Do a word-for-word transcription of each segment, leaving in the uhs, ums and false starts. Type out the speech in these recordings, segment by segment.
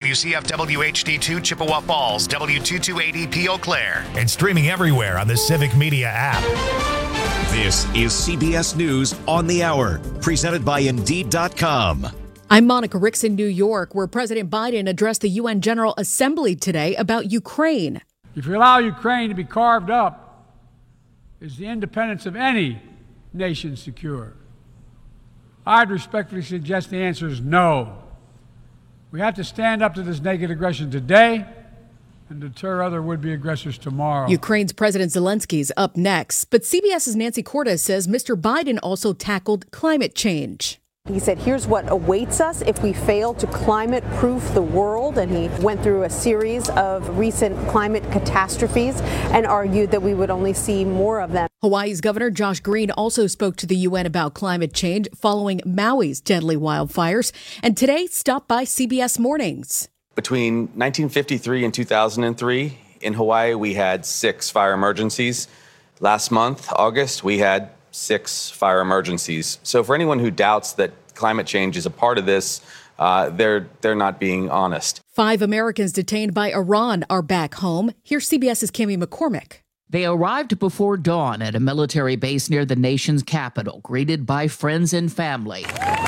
W C F W H D two Chippewa Falls, W two two eight E P Eau Claire. And streaming everywhere on the Civic Media app. This is C B S News on the Hour, presented by Indeed dot com. I'm Monica Ricks in New York, where President Biden addressed the U N General Assembly today about Ukraine. If you allow Ukraine to be carved up, is the independence of any nation secure? I'd respectfully suggest the answer is no. We have to stand up to this naked aggression today and deter other would-be aggressors tomorrow. Ukraine's President Zelensky's up next, but CBS's Nancy Cortez says Mister Biden also tackled climate change. He said, here's what awaits us if we fail to climate-proof the world. And he went through a series of recent climate catastrophes and argued that we would only see more of them. Hawaii's Governor Josh Green also spoke to the U N about climate change following Maui's deadly wildfires, and today stopped by C B S Mornings. Between nineteen fifty-three and two thousand three, in Hawaii, we had six fire emergencies. Last month, August, we had six fire emergencies. So for anyone who doubts that climate change is a part of this, uh, they're they're not being honest. Five Americans detained by Iran are back home. Here's CBS's Cami McCormick. They arrived before dawn at a military base near the nation's capital, greeted by friends and family.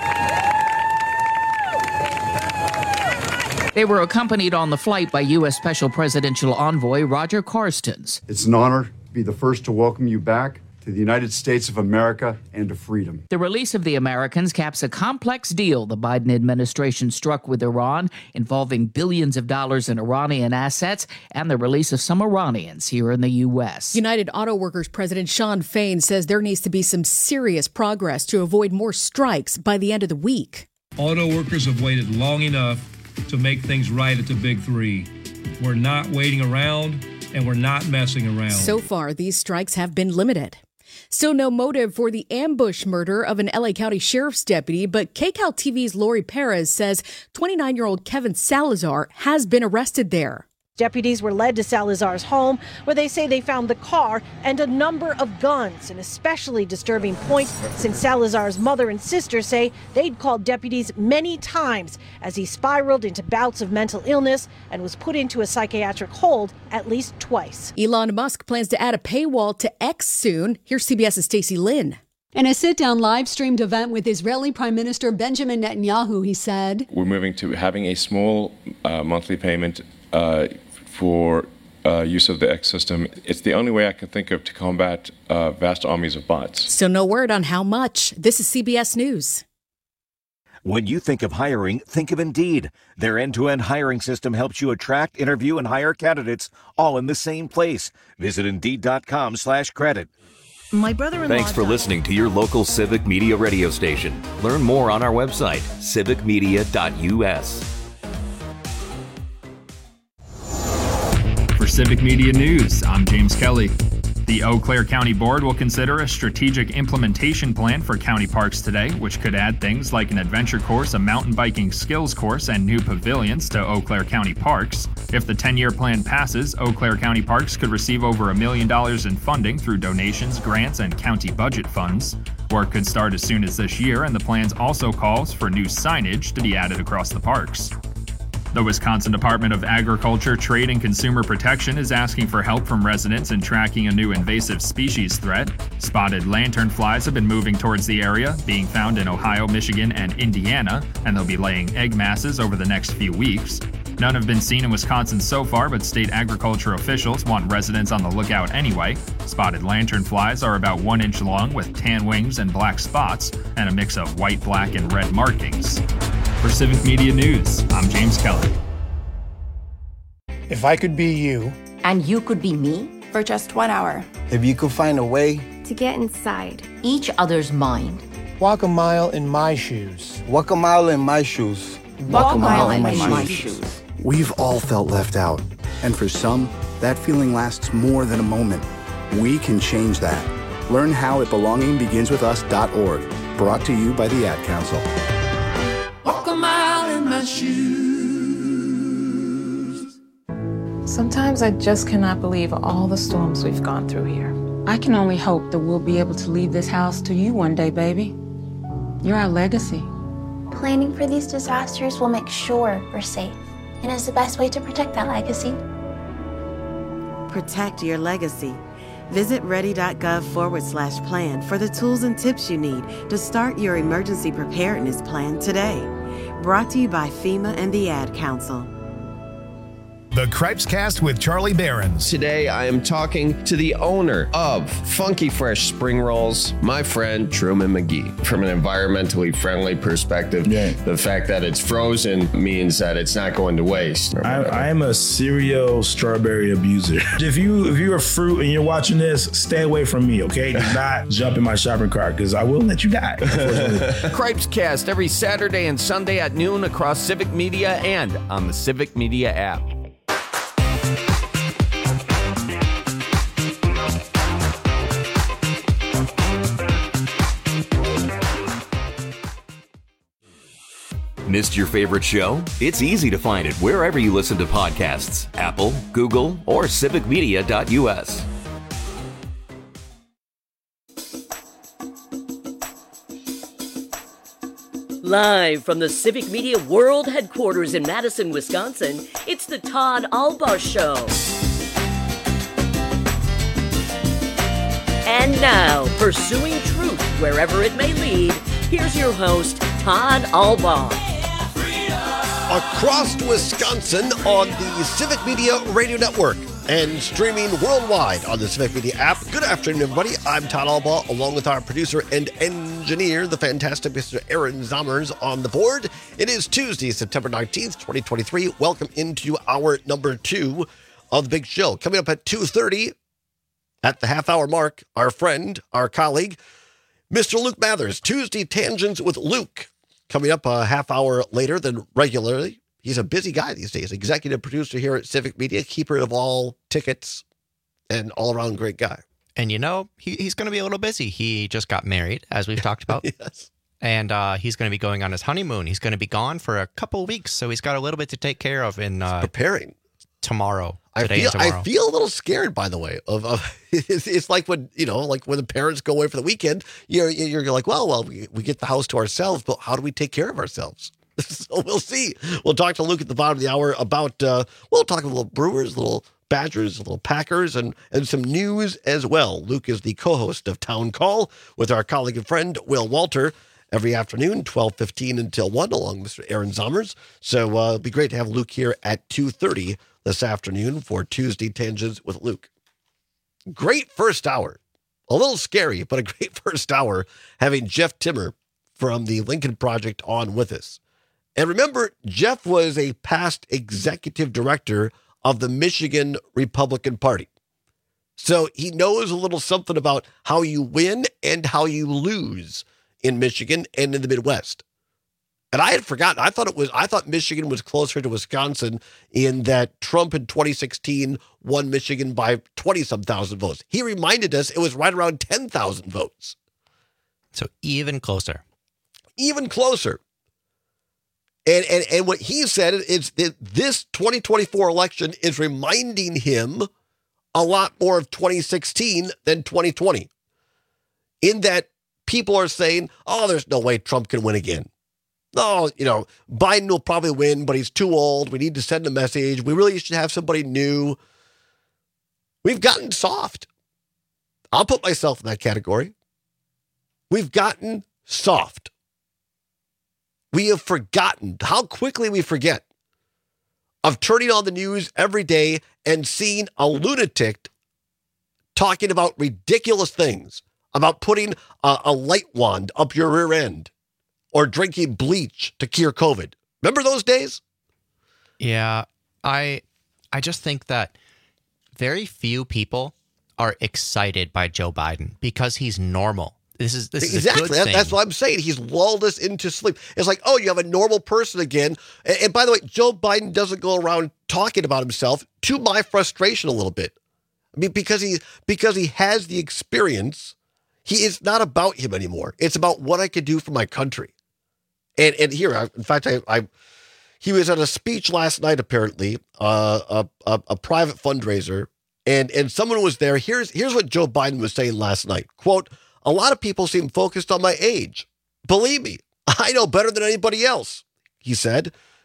They were accompanied on the flight by U S Special Presidential Envoy Roger Carstens. It's an honor to be the first to welcome you back to the United States of America and to freedom. The release of the Americans caps a complex deal the Biden administration struck with Iran, involving billions of dollars in Iranian assets and the release of some Iranians here in the U S. United Auto Workers President Shawn Fain says there needs to be some serious progress to avoid more strikes by the end of the week. Auto workers have waited long enough to make things right at the big three. We're not waiting around, and we're not messing around. So far, these strikes have been limited. Still no motive for the ambush murder of an L A County Sheriff's deputy, but K C A L T V's Lori Perez says twenty-nine-year-old Kevin Salazar has been arrested there. Deputies were led to Salazar's home, where they say they found the car and a number of guns, an especially disturbing point since Salazar's mother and sister say they'd called deputies many times as he spiraled into bouts of mental illness and was put into a psychiatric hold at least twice. Elon Musk plans to add a paywall to X soon. Here's CBS's Stacey Lynn. In a sit-down live-streamed event with Israeli Prime Minister Benjamin Netanyahu, he said, "We're moving to having a small uh, monthly payment uh, for uh, use of the X system. It's the only way I can think of to combat uh, vast armies of bots." Still no word on how much. This is C B S News. When you think of hiring, think of Indeed. Their end-to-end hiring system helps you attract, interview, and hire candidates all in the same place. Visit Indeed.com slash credit. My brother-in-law. Thanks for listening to your local Civic Media radio station. Learn more on our website, civic media dot U S. For Civic Media News, I'm James Kelly. The Eau Claire County Board will consider a strategic implementation plan for county parks today, which could add things like an adventure course, a mountain biking skills course, and new pavilions to Eau Claire County parks. If the ten-year plan passes, Eau Claire County parks could receive over a million dollars in funding through donations, grants, and county budget funds. Work could start as soon as this year, and the plan also calls for new signage to be added across the parks. The Wisconsin Department of Agriculture, Trade, and Consumer Protection is asking for help from residents in tracking a new invasive species threat. Spotted lanternflies have been moving towards the area, being found in Ohio, Michigan, and Indiana, and they'll be laying egg masses over the next few weeks. None have been seen in Wisconsin so far, but state agriculture officials want residents on the lookout anyway. Spotted lanternflies are about one inch long with tan wings and black spots, and a mix of white, black, and red markings. For Civic Media News, I'm James Kelly. If I could be you, and you could be me, for just one hour. If you could find a way to get inside each other's mind. Walk a mile in my shoes. Walk a mile in my shoes. Walk, Walk a mile, mile in, in my, my shoes. shoes. We've all felt left out. And for some, that feeling lasts more than a moment. We can change that. Learn how at belonging begins with us dot org. Brought to you by the Ad Council. Walk a mile in my shoes. Sometimes I just cannot believe all the storms we've gone through here. I can only hope that we'll be able to leave this house to you one day, baby. You're our legacy. Planning for these disasters will make sure we're safe. And is the best way to protect that legacy. Protect your legacy. Visit ready.gov forward slash plan for the tools and tips you need to start your emergency preparedness plan today. Brought to you by FEMA and the Ad Council. The Cripes Cast with Charlie Behrens. Today, I am talking to the owner of Funky Fresh Spring Rolls, my friend Truman McGee. From an environmentally friendly perspective, yeah. the fact that it's frozen means that it's not going to waste. I, I am a serial strawberry abuser. If you if you're a fruit and you're watching this, stay away from me, okay? Do not jump in my shopping cart because I will let you die. Cripes Cast every Saturday and Sunday at noon across Civic Media and on the Civic Media app. Missed your favorite show? It's easy to find it wherever you listen to podcasts. Apple, Google, or civic media dot u s. Live from the Civic Media World Headquarters in Madison, Wisconsin, it's the Todd Albaugh Show. And now, pursuing truth wherever it may lead, here's your host, Todd Albaugh. Across Wisconsin on the Civic Media Radio Network and streaming worldwide on the Civic Media app. Good afternoon, everybody. I'm Todd Albaugh, along with our producer and engineer, the fantastic Mister Aaron Zommers, on the board. It is Tuesday, September nineteenth, twenty twenty-three. Welcome into hour number two of the big show. Coming up at two thirty, at the half-hour mark, our friend, our colleague, Mister Luke Mathers, Tuesday Tangents with Luke. Coming up a half hour later than regularly. He's a busy guy these days. Executive producer here at Civic Media, keeper of all tickets, and all-around great guy. And you know, he, he's going to be a little busy. He just got married, as we've talked about. Yes. And uh, he's going to be going on his honeymoon. He's going to be gone for a couple of weeks, so he's got a little bit to take care of in uh, preparing tomorrow. I Today feel and tomorrow. I feel a little scared, by the way. Of, of it's, it's like when you know, like when the parents go away for the weekend. You're you're like, well, well, we, we get the house to ourselves, but how do we take care of ourselves? So we'll see. We'll talk to Luke at the bottom of the hour about. Uh, we'll talk a little Brewers, a little Badgers, a little Packers, and and some news as well. Luke is the co-host of Town Call with our colleague and friend Will Walter every afternoon, twelve fifteen until one, along with Mister Aaron Zommers. So uh, it'd be great to have Luke here at two thirty. This afternoon for Tuesday Tangents with Luke. Great first hour. A little scary, but a great first hour having Jeff Timmer from the Lincoln Project on with us. And remember, Jeff was a past executive director of the Michigan Republican Party. So he knows a little something about how you win and how you lose in Michigan and in the Midwest. And I had forgotten. I thought it was. I thought Michigan was closer to Wisconsin in that Trump in twenty sixteen won Michigan by twenty some thousand votes. He reminded us it was right around ten thousand votes. So even closer. Even closer. And and and what he said is that this twenty twenty-four election is reminding him a lot more of twenty sixteen than twenty twenty. In that people are saying, "Oh, there's no way Trump can win again." No, you know, Biden will probably win, but he's too old. We need to send a message. We really should have somebody new. We've gotten soft. I'll put myself in that category. We've gotten soft. We have forgotten how quickly we forget of turning on the news every day and seeing a lunatic talking about ridiculous things, about putting a, a light wand up your rear end, or drinking bleach to cure COVID. Remember those days? Yeah, I I just think that very few people are excited by Joe Biden because he's normal. This is this exactly. is a good thing. That's what I'm saying. He's lulled us into sleep. It's like, oh, you have a normal person again. And, and by the way, Joe Biden doesn't go around talking about himself, to my frustration a little bit. I mean, because he because he has the experience. He is not about him anymore. It's about what I could do for my country. And and here, I, in fact, I, I he was at a speech last night, apparently, uh, a, a a private fundraiser, and and someone was there. Here's here's what Joe Biden was saying last night. Quote, "A lot of people seem focused on my age. Believe me, I know better than anybody else," he said.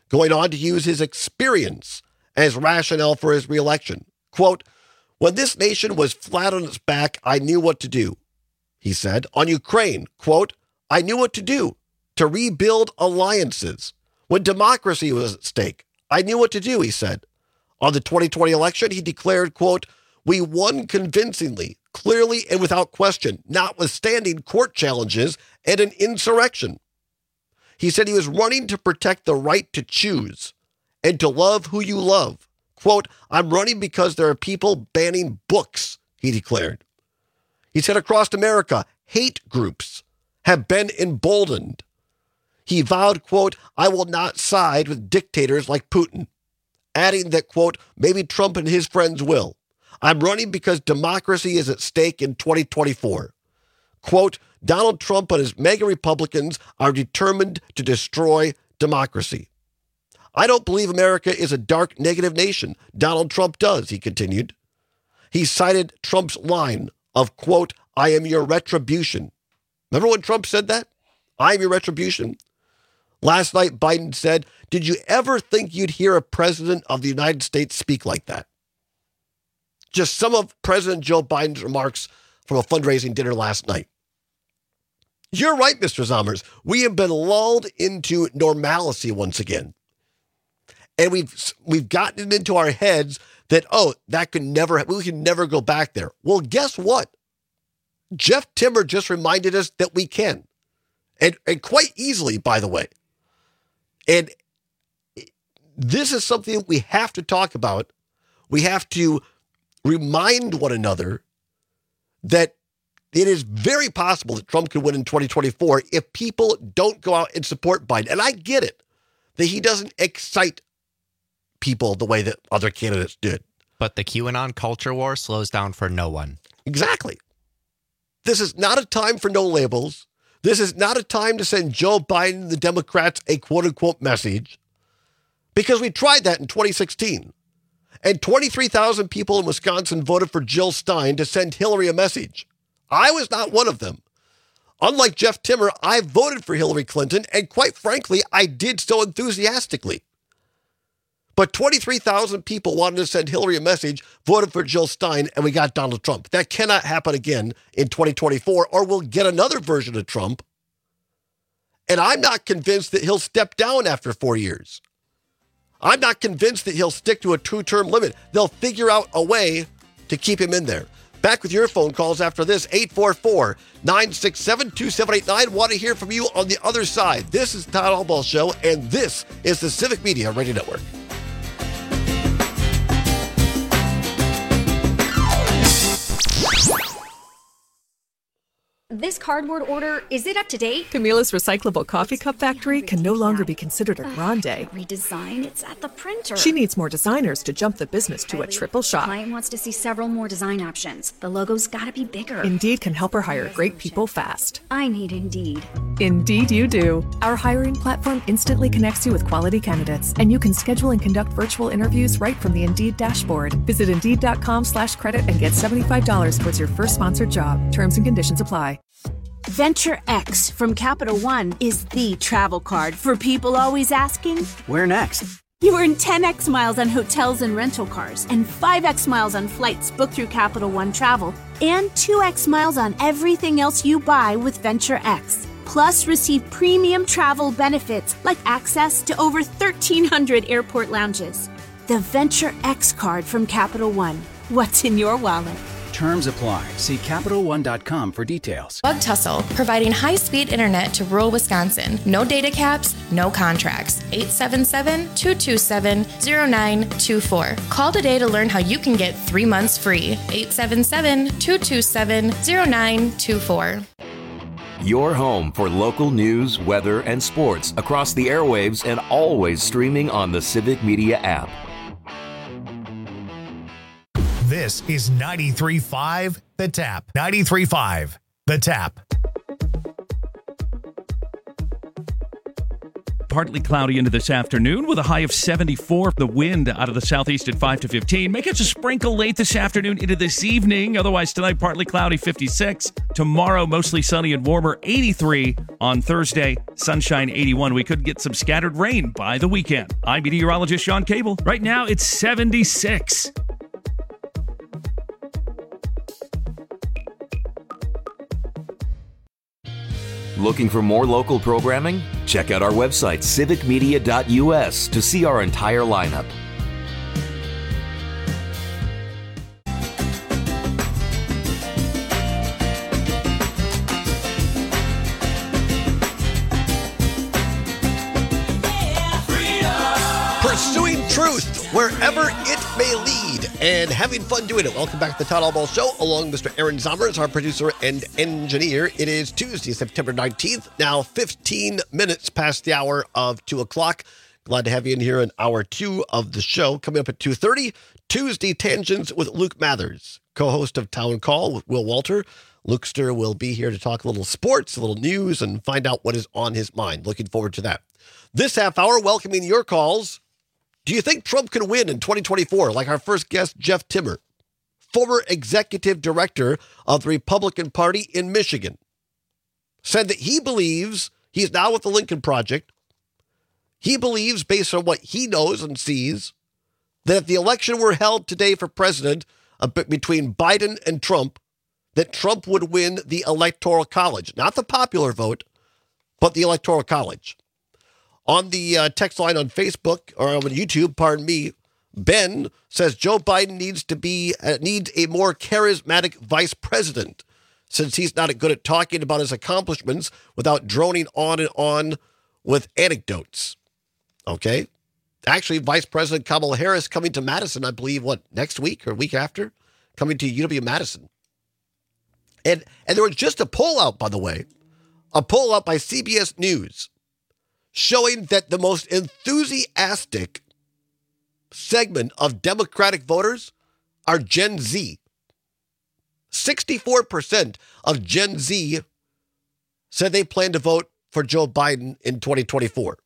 going on to use his experience as rationale for his reelection. Quote, when this nation was flat on its back, I knew what to do, he said. On Ukraine, quote, I knew what to do, to rebuild alliances. When democracy was at stake, I knew what to do, he said. On the twenty twenty election, he declared, quote, we won convincingly, clearly and without question, notwithstanding court challenges and an insurrection. He said he was running to protect the right to choose and to love who you love. Quote, I'm running because there are people banning books, he declared. He said across America, hate groups have been emboldened. He vowed, quote, I will not side with dictators like Putin, adding that, quote, maybe Trump and his friends will. I'm running because democracy is at stake in twenty twenty-four. Quote, Donald Trump and his MAGA Republicans are determined to destroy democracy. I don't believe America is a dark, negative nation. Donald Trump does, he continued. He cited Trump's line of, quote, I am your retribution. Remember when Trump said that? I am your retribution. Last night, Biden said, did you ever think you'd hear a president of the United States speak like that? Just some of President Joe Biden's remarks from a fundraising dinner last night. You're right, Mister Zommers. We have been lulled into normalcy once again. And we've we've gotten it into our heads that, oh, that could never, we can never go back there. Well, guess what? Jeff Timmer just reminded us that we can. And, and quite easily, by the way. And this is something we have to talk about. We have to remind one another that it is very possible that Trump could win in twenty twenty-four if people don't go out and support Biden. And I get it, that he doesn't excite people the way that other candidates did. But the QAnon culture war slows down for no one. Exactly. This is not a time for no labels. This is not a time to send Joe Biden and the Democrats a quote-unquote message, because we tried that in twenty sixteen. And twenty-three thousand people in Wisconsin voted for Jill Stein to send Hillary a message. I was not one of them. Unlike Jeff Timmer, I voted for Hillary Clinton, and quite frankly, I did so enthusiastically. But twenty-three thousand people wanted to send Hillary a message, voted for Jill Stein, and we got Donald Trump. That cannot happen again in twenty twenty-four, or we'll get another version of Trump. And I'm not convinced that he'll step down after four years. I'm not convinced that he'll stick to a two-term limit. They'll figure out a way to keep him in there. Back with your phone calls after this, eight four four, nine six seven, two seven eight nine. Want to hear from you on the other side. This is the Todd Albaugh Show, and this is the Civic Media Radio Network. This cardboard order, is it up to date? Camila's recyclable coffee cup factory can no longer be considered a grande. Redesign? It's at the printer. She needs more designers to jump the business to a triple shot. Client wants to see several more design options. The logo's gotta be bigger. Indeed can help her hire great people fast. I need Indeed. Indeed you do. Our hiring platform instantly connects you with quality candidates, and you can schedule and conduct virtual interviews right from the Indeed dashboard. Visit Indeed.com slash credit and get seventy-five dollars towards your first sponsored job. Terms and conditions apply. Venture X from Capital One is the travel card for people always asking, where next? You earn ten x miles on hotels and rental cars, and five x miles on flights booked through Capital One Travel, and two x miles on everything else you buy with Venture X. Plus, receive premium travel benefits like access to over thirteen hundred airport lounges. The Venture X card from Capital One. What's in your wallet? Terms apply. See Capital One dot com for details. Bug Tussle, providing high-speed internet to rural Wisconsin. No data caps, no contracts. eight seven seven, two two seven, zero nine two four. Call today to learn how you can get three months free. eight seven seven, two two seven, zero nine two four. Your home for local news, weather, and sports across the airwaves and always streaming on the Civic Media app. This is ninety-three point five The Tap. ninety-three point five The Tap. partly cloudy into this afternoon with a high of seventy-four. The wind out of the southeast at five to fifteen. May catch a sprinkle late this afternoon into this evening. Otherwise, tonight, partly cloudy, fifty-six. Tomorrow, mostly sunny and warmer, eighty-three. On Thursday, sunshine, eighty-one. We could get some scattered rain by the weekend. I'm meteorologist Sean Cable. Right now, it's seventy-six. Looking for more local programming? Check out our website, civic media dot u s, to see our entire lineup. Pursuing truth wherever it may lead and having fun doing it. Welcome back to the Todd Albaugh Show, along Mister Aaron Zommers, our producer and engineer. It is Tuesday, September nineteenth, now fifteen minutes past the hour of two o'clock. Glad to have you in here in hour two of the show. Coming up at two thirty, Tuesday Tangents with Luke Mathers, co-host of Town Call with Will Walter. Lukester will be here to talk a little sports, a little news, and find out what is on his mind. Looking forward to that. This half hour, welcoming your calls. Do you think Trump can win in twenty twenty-four, like our first guest, Jeff Timmer, former executive director of the Republican Party in Michigan, said that he believes, he's now with the Lincoln Project, he believes, based on what he knows and sees, that if the election were held today for president uh, between Biden and Trump, that Trump would win the Electoral College. Not the popular vote, but the Electoral College. On the uh, text line on Facebook, or on YouTube, pardon me, Ben says Joe Biden needs to be uh, needs a more charismatic vice president, since he's not good at talking about his accomplishments without droning on and on with anecdotes. Okay? Actually, Vice President Kamala Harris coming to Madison, I believe, what, next week or week after? Coming to U W-Madison. And, and there was just a poll out, by the way, a poll out by C B S News, showing that the most enthusiastic segment of Democratic voters are Gen Z. sixty-four percent of Gen Z said they plan to vote for Joe Biden in twenty twenty-four.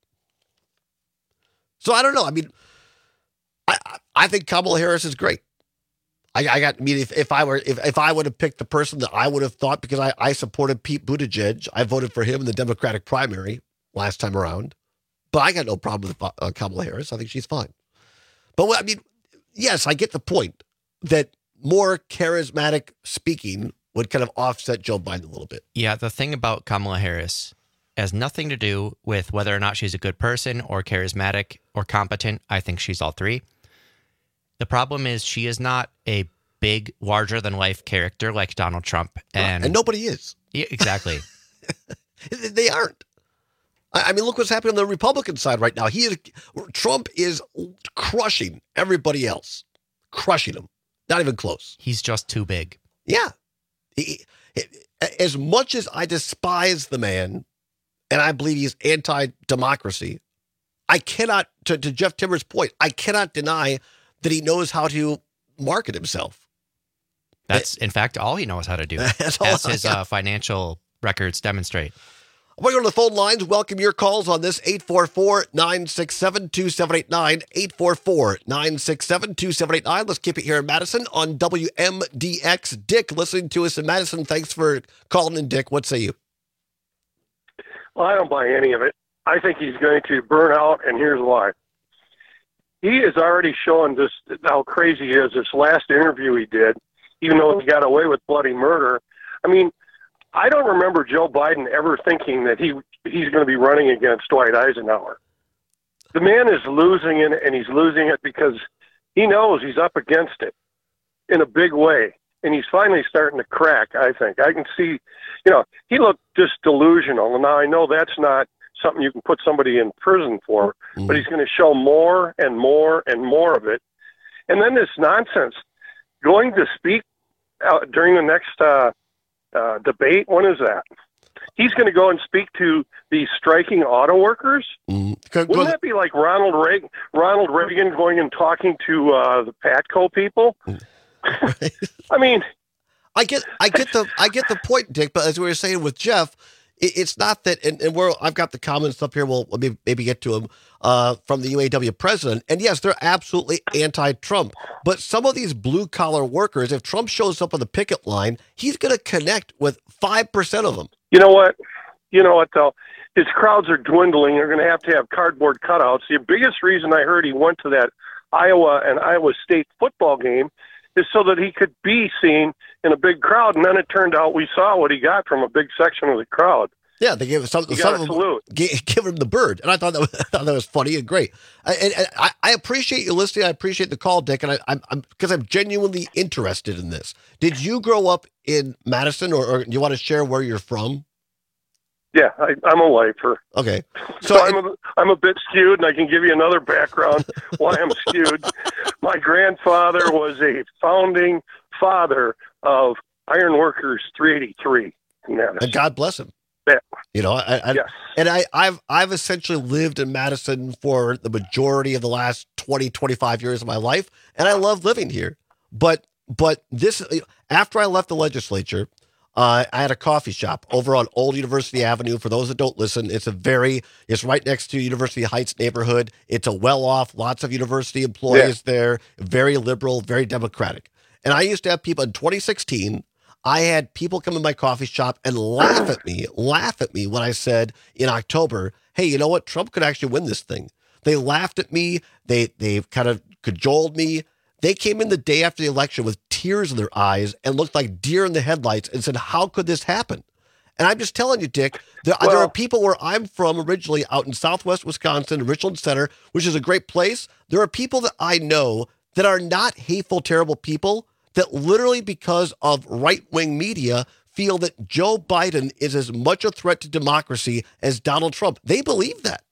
So I don't know. I mean, I I think Kamala Harris is great. I, I got. I mean, if, if I were if, if I would have picked the person that I would have thought, because I, I supported Pete Buttigieg, I voted for him in the Democratic primary last time around, but I got no problem with uh, Kamala Harris. I think she's fine. But I mean, yes, I get the point that more charismatic speaking would kind of offset Joe Biden a little bit. Yeah, the thing about Kamala Harris has nothing to do with whether or not she's a good person or charismatic or competent. I think she's all three. The problem is she is not a big, larger-than-life character like Donald Trump. And, and nobody is. Yeah, exactly. They aren't. I mean, look what's happening on the Republican side right now. He is Trump is crushing everybody else, crushing them. Not even close. He's just too big. Yeah. He, as much as I despise the man, and I believe he's anti-democracy, I cannot, to, to Jeff Timmer's point, I cannot deny that he knows how to market himself. That's, in fact, all he knows how to do, That's as all, his yeah. uh, financial records demonstrate. I'm going to go to the phone lines. Welcome your calls on this. eight four four, nine six seven, two seven eight nine. eight four four, nine six seven, two seven eight nine. Let's keep it here in Madison on W M D X. Dick, listening to us in Madison. Thanks for calling in, Dick. What say you? Well, I don't buy any of it. I think he's going to burn out, and here's why. He is already showing just how crazy he is. This last interview he did, even though he got away with bloody murder. I mean, I don't remember Joe Biden ever thinking that he he's going to be running against Dwight Eisenhower. The man is losing it, and he's losing it because he knows he's up against it in a big way. And he's finally starting to crack, I think. I can see, you know, he looked just delusional. And now I know that's not something you can put somebody in prison for, mm. but he's going to show more and more and more of it. And then this nonsense, going to speak uh, during the next uh, uh, debate, when is that? He's going to go and speak to the striking auto workers? Mm. Wouldn't that be like Ronald Reagan, Ronald Reagan going and talking to uh, the Patco people? Right. I mean, I get, I get the, I get the point, Dick. But as we were saying with Jeff, it, it's not that, and, and we're, I've got the comments up here. We'll maybe, maybe get to them uh, from the U A W president. And yes, they're absolutely anti-Trump. But some of these blue collar workers, if Trump shows up on the picket line, he's going to connect with five percent of them. You know what? You know what, though? His crowds are dwindling. They're going to have to have cardboard cutouts. The biggest reason I heard he went to that Iowa and Iowa State football game is so that he could be seen in a big crowd. And then it turned out we saw what he got from a big section of the crowd. Yeah, they gave some, some of them gave, give him the bird, and I thought that was, I thought that was funny and great. I, and, and I, I appreciate you listening. I appreciate the call, Dick, and I, I'm I'm because I'm genuinely interested in this. Did you grow up in Madison, or, or do you want to share where you're from? Yeah, I, I'm a lifer. Okay, so, so I'm a, I'm a bit skewed, and I can give you another background why I'm skewed. My grandfather was a founding father of Iron Workers three eighty-three. And God bless him. Yeah. You know, I, I yes. and I, I've I've essentially lived in Madison for the majority of the last twenty, twenty-five years of my life, and I love living here. But but this after I left the legislature, uh, I had a coffee shop over on Old University Avenue. For those that don't listen, it's a very it's right next to University Heights neighborhood. It's a well-off, lots of university employees yeah. there, very liberal, very democratic. And I used to have people in twenty sixteen. I had people come in my coffee shop and laugh at me, laugh at me when I said in October, hey, you know what? Trump could actually win this thing. They laughed at me. They they kind of cajoled me. They came in the day after the election with tears in their eyes and looked like deer in the headlights and said, how could this happen? And I'm just telling you, Dick, there, well, there are people where I'm from originally out in Southwest Wisconsin, Richland Center, which is a great place. There are people that I know that are not hateful, terrible people, that literally because of right-wing media feel that Joe Biden is as much a threat to democracy as Donald Trump. They believe that.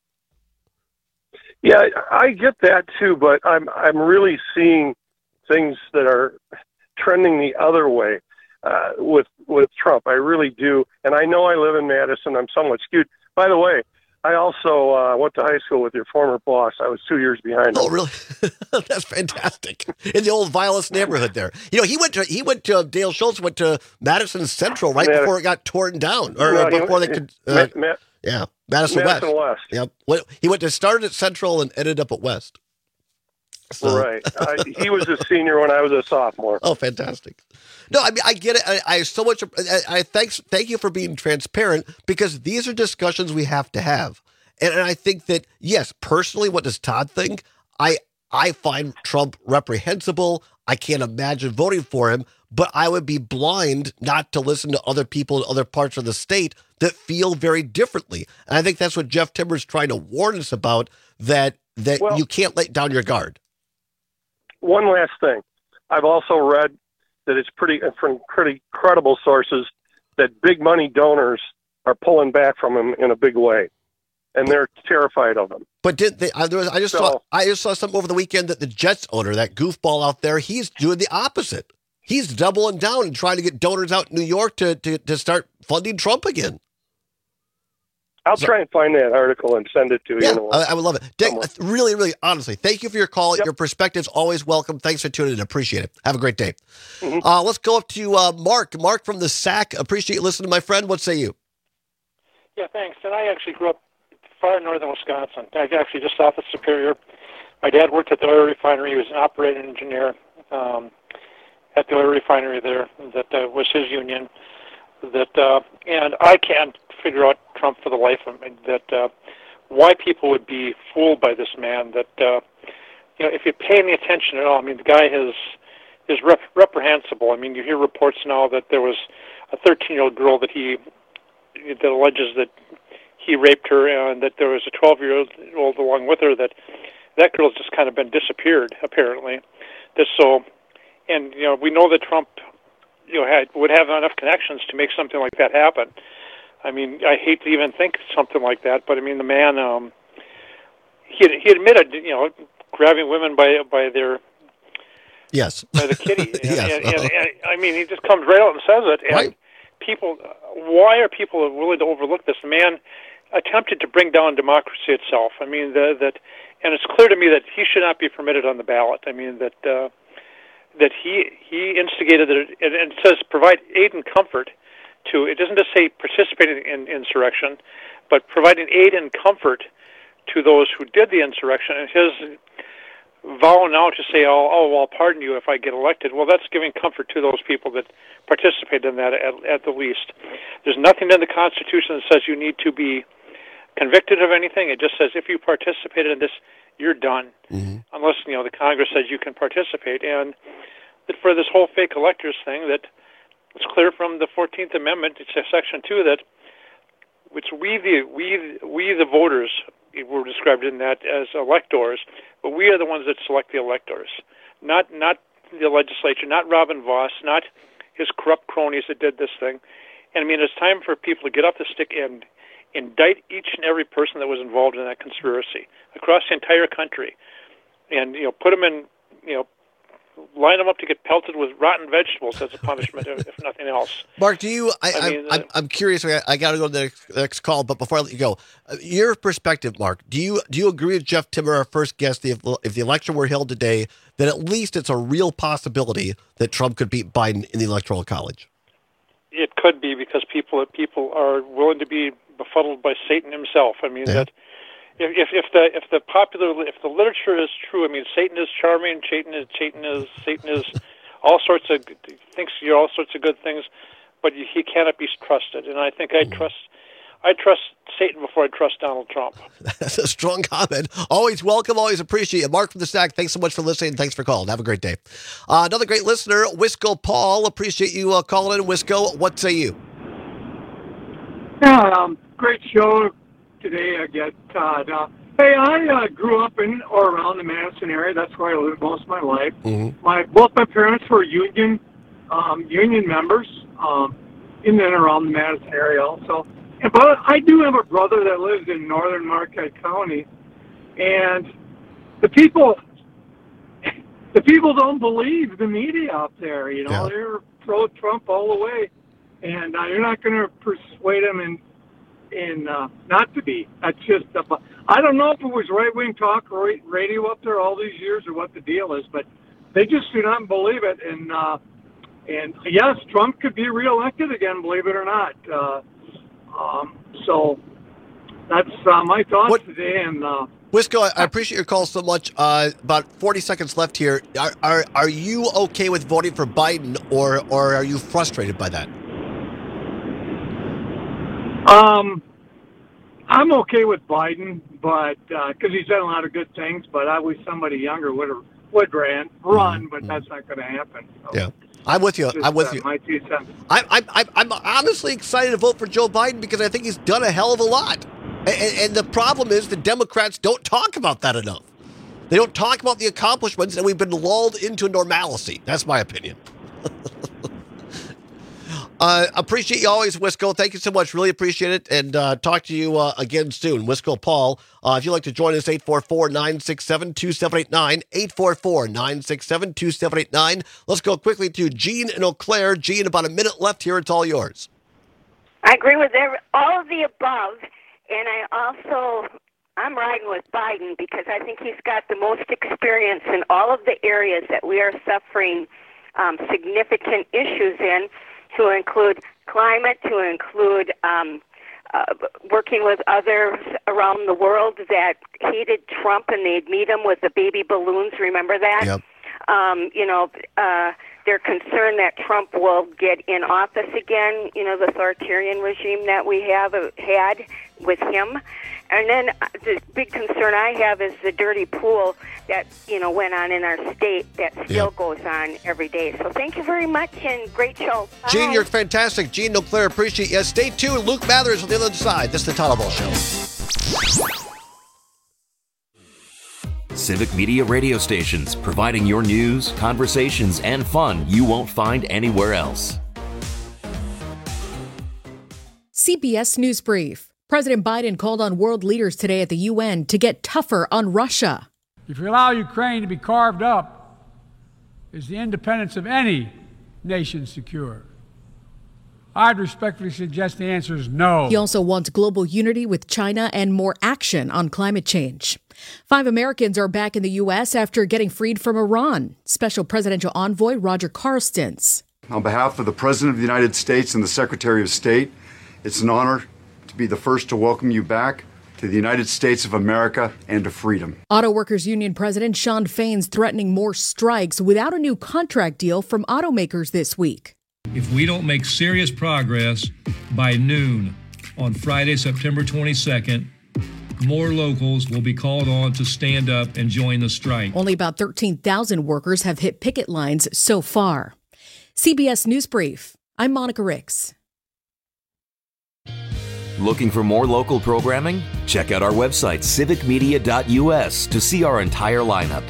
Yeah, I get that too, but I'm I'm really seeing things that are trending the other way uh, with with Trump. I really do, and I know I live in Madison. I'm somewhat skewed. By the way, I also uh, went to high school with your former boss. I was two years behind him. Oh, really? That's fantastic. In the old Violence neighborhood there. You know, he went to, he went to, Dale Schultz went to Madison Central right Madison. before it got torn down. Or, no, or before went, they could, uh, Ma- Ma- yeah, Madison, Madison West. West. Yep. He went to start at Central and ended up at West. So. Right. I, he was a senior when I was a sophomore. Oh, fantastic. No, I mean, I get it. I, I so much, I, I thanks, thank you for being transparent, because these are discussions we have to have. And, and I think that, yes, personally, what does Todd think? I, I find Trump reprehensible. I can't imagine voting for him, but I would be blind not to listen to other people in other parts of the state that feel very differently. And I think that's what Jeff Timmer's trying to warn us about, that, that well, you can't let down your guard. One last thing. I've also read that it's pretty from pretty credible sources that big money donors are pulling back from him in a big way, and they're terrified of him. But did they? I, there was, I just so, saw. I just saw something over the weekend that the Jets owner, that goofball out there, he's doing the opposite. He's doubling down and trying to get donors out in New York to to, to start funding Trump again. I'll so, try and find that article and send it to you. Yeah, I, I would love it. Dick, really, really, honestly, thank you for your call. Yep. Your perspective's always welcome. Thanks for tuning in. Appreciate it. Have a great day. Mm-hmm. Uh, let's go up to uh, Mark. Mark from the S A C. Appreciate you listening to my friend. What say you? Yeah, thanks. And I actually grew up far northern Wisconsin. I actually just south of Superior. My dad worked at the oil refinery. He was an operating engineer um, at the oil refinery there. That uh, was his union. That uh, and I can't figure out Trump for the life of me. That uh, why people would be fooled by this man. That uh, you know, if you pay any attention at all, I mean, the guy has is rep- reprehensible. I mean, you hear reports now that there was a thirteen-year-old girl that he that alleges that he raped her, and that there was a twelve-year-old along with her. That that girl's just kind of been disappeared, apparently. That so, and you know, we know that Trump, you know, had would have enough connections to make something like that happen. I mean, I hate to even think something like that, but I mean, the man, um, he he admitted, you know, grabbing women by by their yes by the kitty. yes. and, and, and, and, I mean, he just comes right out and says it. And right. people, why are people willing to overlook this? The man attempted to bring down democracy itself. I mean, the, that, and it's clear to me that he should not be permitted on the ballot. I mean, that uh, that he he instigated it, and it says provide aid and comfort to, it doesn't just say participating in insurrection, but providing aid and comfort to those who did the insurrection. And his vow now to say, oh, oh, well, I'll pardon you if I get elected, well, that's giving comfort to those people that participated in that at, at the least. There's nothing in the Constitution that says you need to be convicted of anything. It just says if you participated in this, you're done, mm-hmm. unless, you know, the Congress says you can participate. And that for this whole fake electors thing, that it's clear from the fourteenth Amendment, it's Section two, that it's we the we we the voters were described in that as electors, but we are the ones that select the electors, not not the legislature, not Robin Voss, not his corrupt cronies that did this thing. And I mean, it's time for people to get off the stick and indict each and every person that was involved in that conspiracy across the entire country, and you know, put them in, you know, line them up to get pelted with rotten vegetables as a punishment, if nothing else. Mark, do you? I, I mean, I'm, uh, I'm curious. I, I got to go to the next, next call, but before I let you go, uh, your perspective, Mark. Do you do you agree with Jeff Timmer, our first guest? If if the election were held today, that at least it's a real possibility that Trump could beat Biden in the Electoral College? It could be, because people people are willing to be befuddled by Satan himself. I mean, yeah. that if if the if the popular if the literature is true, I mean, Satan is charming, Satan is Satan is Satan is all sorts of thinks you're all sorts of good things, but he cannot be trusted. And I think I trust I trust Satan before I trust Donald Trump. That's a strong comment. Always welcome, always appreciate it. Mark from the Stack, thanks so much for listening. Thanks for calling. Have a great day. Uh, another great listener, Wisco Paul. Appreciate you uh, calling in, Wisco. What say you? Yeah, um, great show today, I get, Todd. Uh, hey, I uh, grew up in or around the Madison area. That's where I lived most of my life. Mm-hmm. My both my parents were union um, union members um, in and around the Madison area also. But I do have a brother that lives in northern Marquette County, and the people, the people don't believe the media up there. You know, yeah. They're pro-Trump all the way, and uh, you're not going to persuade them in, in uh, not to be. That's just. Uh, I don't know if it was right-wing talk or radio up there all these years or what the deal is, but they just do not believe it. And uh, and yes, Trump could be reelected again, believe it or not. Uh, Um, so that's uh, my thoughts what, today. And uh, Wisco, I, I appreciate your call so much. Uh, about forty seconds left here. Are, are are you okay with voting for Biden, or or are you frustrated by that? Um, I'm okay with Biden, but because uh, he's done a lot of good things. But I wish somebody younger would have would ran run, but that's not going to happen. So. Yeah. I'm with you. Just, I'm with uh, you. My two cents. I, I, I'm honestly excited to vote for Joe Biden because I think he's done a hell of a lot. And, and the problem is the Democrats don't talk about that enough. They don't talk about the accomplishments, and we've been lulled into normalcy. That's my opinion. uh, appreciate you always, Wisco. Thank you so much. Really appreciate it. And uh, talk to you uh, again soon. Wisco Paul, uh, if you'd like to join us, eight four four, nine six seven, two seven eight nine, eight four four, nine six seven, two seven eight nine. Let's go quickly to Jean in Eau Claire. Jean, about a minute left here. It's all yours. I agree with every, all of the above, and I also, I'm riding with Biden because I think he's got the most experience in all of the areas that we are suffering um, significant issues in, to include climate, to include um, uh, working with others around the world that hated Trump, and they'd meet him with the baby balloons. Remember that? Yep. Um, you know, uh, they're concerned that Trump will get in office again, you know, the authoritarian regime that we have uh, had with him. And then the big concern I have is the dirty pool that, you know, went on in our state that still yep. goes on every day. So thank you very much, and great show. Bye. Gene, you're fantastic. Gene Eau Claire, appreciate you. Stay tuned. Luke Mathers on the other side. This is the Todd Ball Show. Civic Media radio stations, providing your news, conversations, and fun you won't find anywhere else. C B S News Brief. President Biden called on world leaders today at the U N to get tougher on Russia. If you allow Ukraine to be carved up, is the independence of any nation secure? I'd respectfully suggest the answer is no. He also wants global unity with China and more action on climate change. Five Americans are back in the U S after getting freed from Iran. Special Presidential Envoy Roger Carstens. On behalf of the President of the United States and the Secretary of State, it's an honor to be the first to welcome you back to the United States of America and to freedom. Auto Workers Union President Shawn Fain's threatening more strikes without a new contract deal from automakers this week. If we don't make serious progress by noon on Friday, September twenty-second, more locals will be called on to stand up and join the strike. Only about thirteen thousand workers have hit picket lines so far. C B S News Brief. I'm Monica Ricks. Looking for more local programming? Check out our website, civic media dot u s, to see our entire lineup.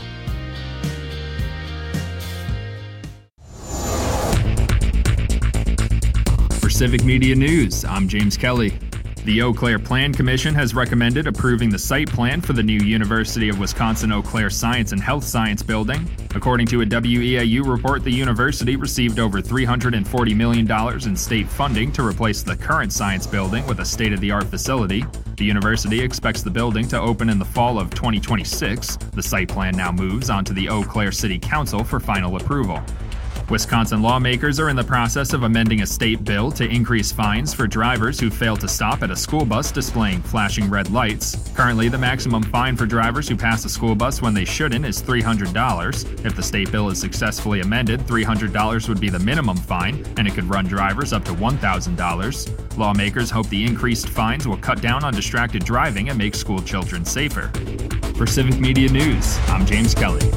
For Civic Media News, I'm James Kelly. The Eau Claire Plan Commission has recommended approving the site plan for the new University of Wisconsin-Eau Claire Science and Health Science Building. According to a W E A U report, the university received over three hundred forty million dollars in state funding to replace the current science building with a state-of-the-art facility. The university expects the building to open in the fall of twenty twenty-six. The site plan now moves on to the Eau Claire City Council for final approval. Wisconsin lawmakers are in the process of amending a state bill to increase fines for drivers who fail to stop at a school bus displaying flashing red lights. Currently, the maximum fine for drivers who pass a school bus when they shouldn't is three hundred dollars. If the state bill is successfully amended, three hundred dollars would be the minimum fine, and it could run drivers up to one thousand dollars. Lawmakers hope the increased fines will cut down on distracted driving and make school children safer. For Civic Media News, I'm James Kelly.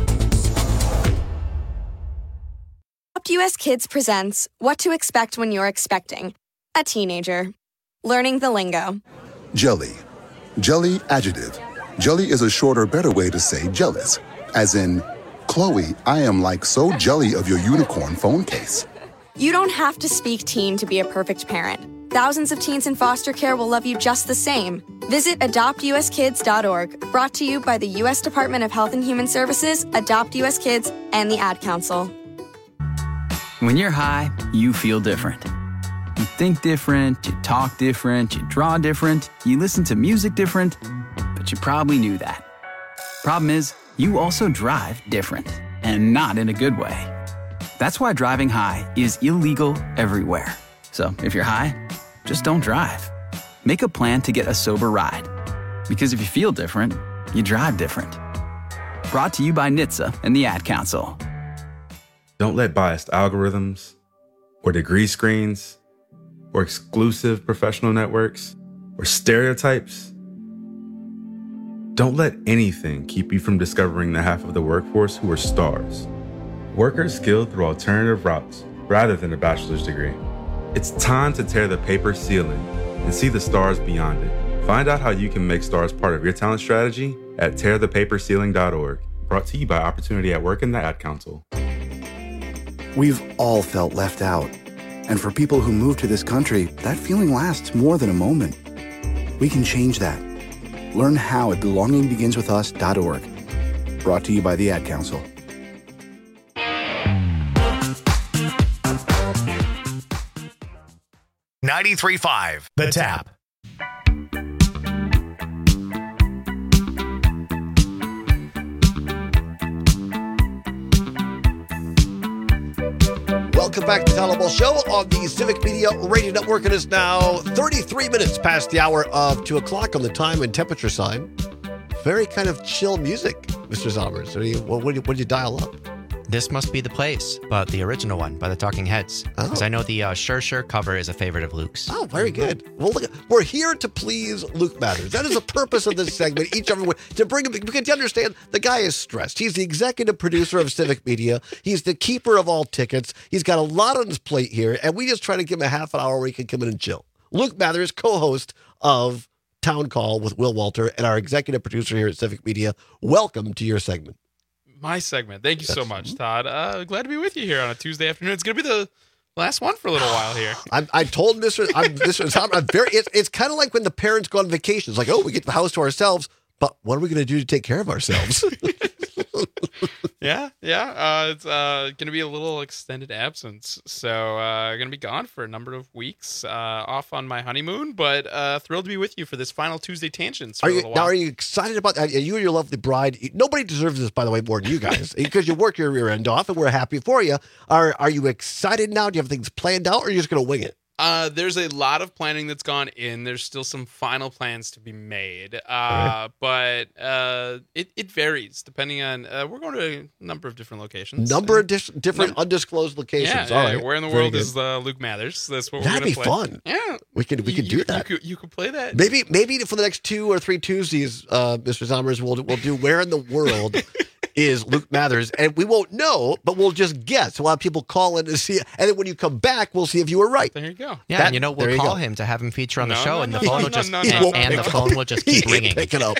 U S Kids presents What to Expect When You're Expecting a Teenager. Learning the lingo. Jelly. Jelly adjective. Jelly is a shorter, better way to say jealous. As in, Chloe, I am like so jelly of your unicorn phone case. You don't have to speak teen to be a perfect parent. Thousands of teens in foster care will love you just the same. Visit adopt u s kids dot org, brought to you by the U S Department of Health and Human Services, Adopt U S Kids, and the Ad Council. When you're high, you feel different. You think different, you talk different, you draw different, you listen to music different, but you probably knew that. Problem is, you also drive different, and not in a good way. That's why driving high is illegal everywhere. So if you're high, just don't drive. Make a plan to get a sober ride. Because if you feel different, you drive different. Brought to you by N H T S A and the Ad Council. Don't let biased algorithms, or degree screens, or exclusive professional networks, or stereotypes. Don't let anything keep you from discovering the half of the workforce who are stars. Workers skilled through alternative routes rather than a bachelor's degree. It's time to tear the paper ceiling and see the stars beyond it. Find out how you can make stars part of your talent strategy at tear the paper ceiling dot org. Brought to you by Opportunity at Work and the Ad Council. We've all felt left out. And for people who move to this country, that feeling lasts more than a moment. We can change that. Learn how at belonging begins with us dot org. Brought to you by the Ad Council. ninety-three point five The Tap. Welcome back to the Tyler Ball Show on the Civic Media Radio Network. It is now thirty-three minutes past the hour of two o'clock on the time and temperature sign. Very kind of chill music, Mister Zommers. What, you, what, what, what did you dial up? This Must Be the Place, but the original one by the Talking Heads. Because oh. I know the uh, Sure Sure cover is a favorite of Luke's. Oh, very good. Well, look, we're here to please Luke Mathers. That is the purpose of this segment. Each every to bring him, because you understand, the guy is stressed. He's the executive producer of Civic Media. He's the keeper of all tickets. He's got a lot on his plate here, and we just try to give him a half an hour where he can come in and chill. Luke Mathers, co-host of Town Call with Will Walter, and our executive producer here at Civic Media. Welcome to your segment. My segment. Thank you so much, Todd. Uh, glad to be with you here on a Tuesday afternoon. It's going to be the last one for a little while here. I, I told Mister I'm, Mister I'm very. It's, it's kind of like when the parents go on vacation. It's like, oh, we get the house to ourselves, but what are we going to do to take care of ourselves? yeah, yeah. Uh, it's uh, going to be a little extended absence. So uh, going to be gone for a number of weeks, uh, off on my honeymoon, but uh, thrilled to be with you for this final Tuesday Tangents. For Are a you, little now, while. are you excited about that? You and your lovely bride. Nobody deserves this, by the way, more than you guys, because you work your rear end off, and we're happy for you. Are Are you excited now? Do you have things planned out, or are you just going to wing it? Uh, there's a lot of planning that's gone in. There's still some final plans to be made, uh, Right. but uh, it it varies depending on. Uh, we're going to a number of different locations. Number of dis- different undisclosed locations. Yeah, All yeah, right. where in the Very world good. is uh, Luke Mathers? That's what That'd we're be going to play. fun. Yeah, we could we could you, do that. You could, you could play that. Maybe maybe for the next two or three Tuesdays, uh, Mister Zommers, we'll we'll do where in the world is Luke Mathers, and we won't know, but we'll just guess. We'll have people call in to see, and then when you come back, we'll see if you were right. There you go. Yeah, That- and you know, there we'll you call go. him to have him feature on the No, show, no, and the no, phone no, will just no, He and, won't and the pick phone up. will just He keep ain't ringing. Pick it up.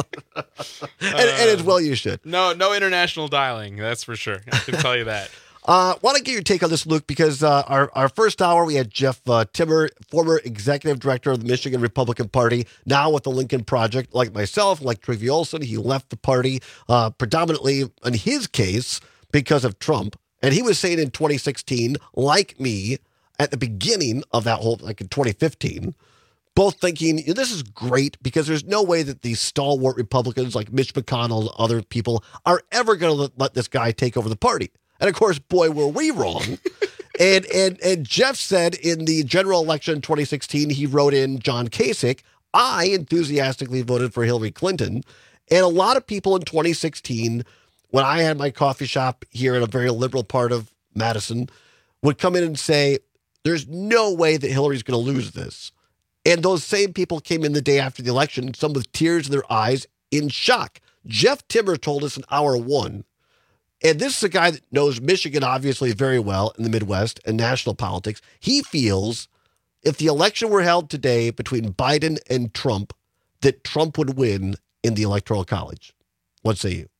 and, and as well you should. No, no international dialing. That's for sure. I can tell you that. Uh, want to get your take on this, Luke, because uh, our, our first hour, we had Jeff uh, Timmer, former executive director of the Michigan Republican Party, now with the Lincoln Project. Like myself, like Trivia Olson, he left the party uh, predominantly, in his case, because of Trump. And he was saying in twenty sixteen, like me, at the beginning of that whole, like in twenty fifteen, both thinking, this is great because there's no way that these stalwart Republicans like Mitch McConnell and other people are ever going to let, let this guy take over the party. And of course, boy, were we wrong. and and and Jeff said in the general election in twenty sixteen, he wrote in John Kasich. I enthusiastically voted for Hillary Clinton. And a lot of people in twenty sixteen, when I had my coffee shop here in a very liberal part of Madison, would come in and say, there's no way that Hillary's going to lose this. And those same people came in the day after the election, some with tears in their eyes, in shock. Jeff Timmer told us in hour one, and this is a guy that knows Michigan obviously very well in the Midwest and national politics. He feels if the election were held today between Biden and Trump, that Trump would win in the Electoral College. What say you?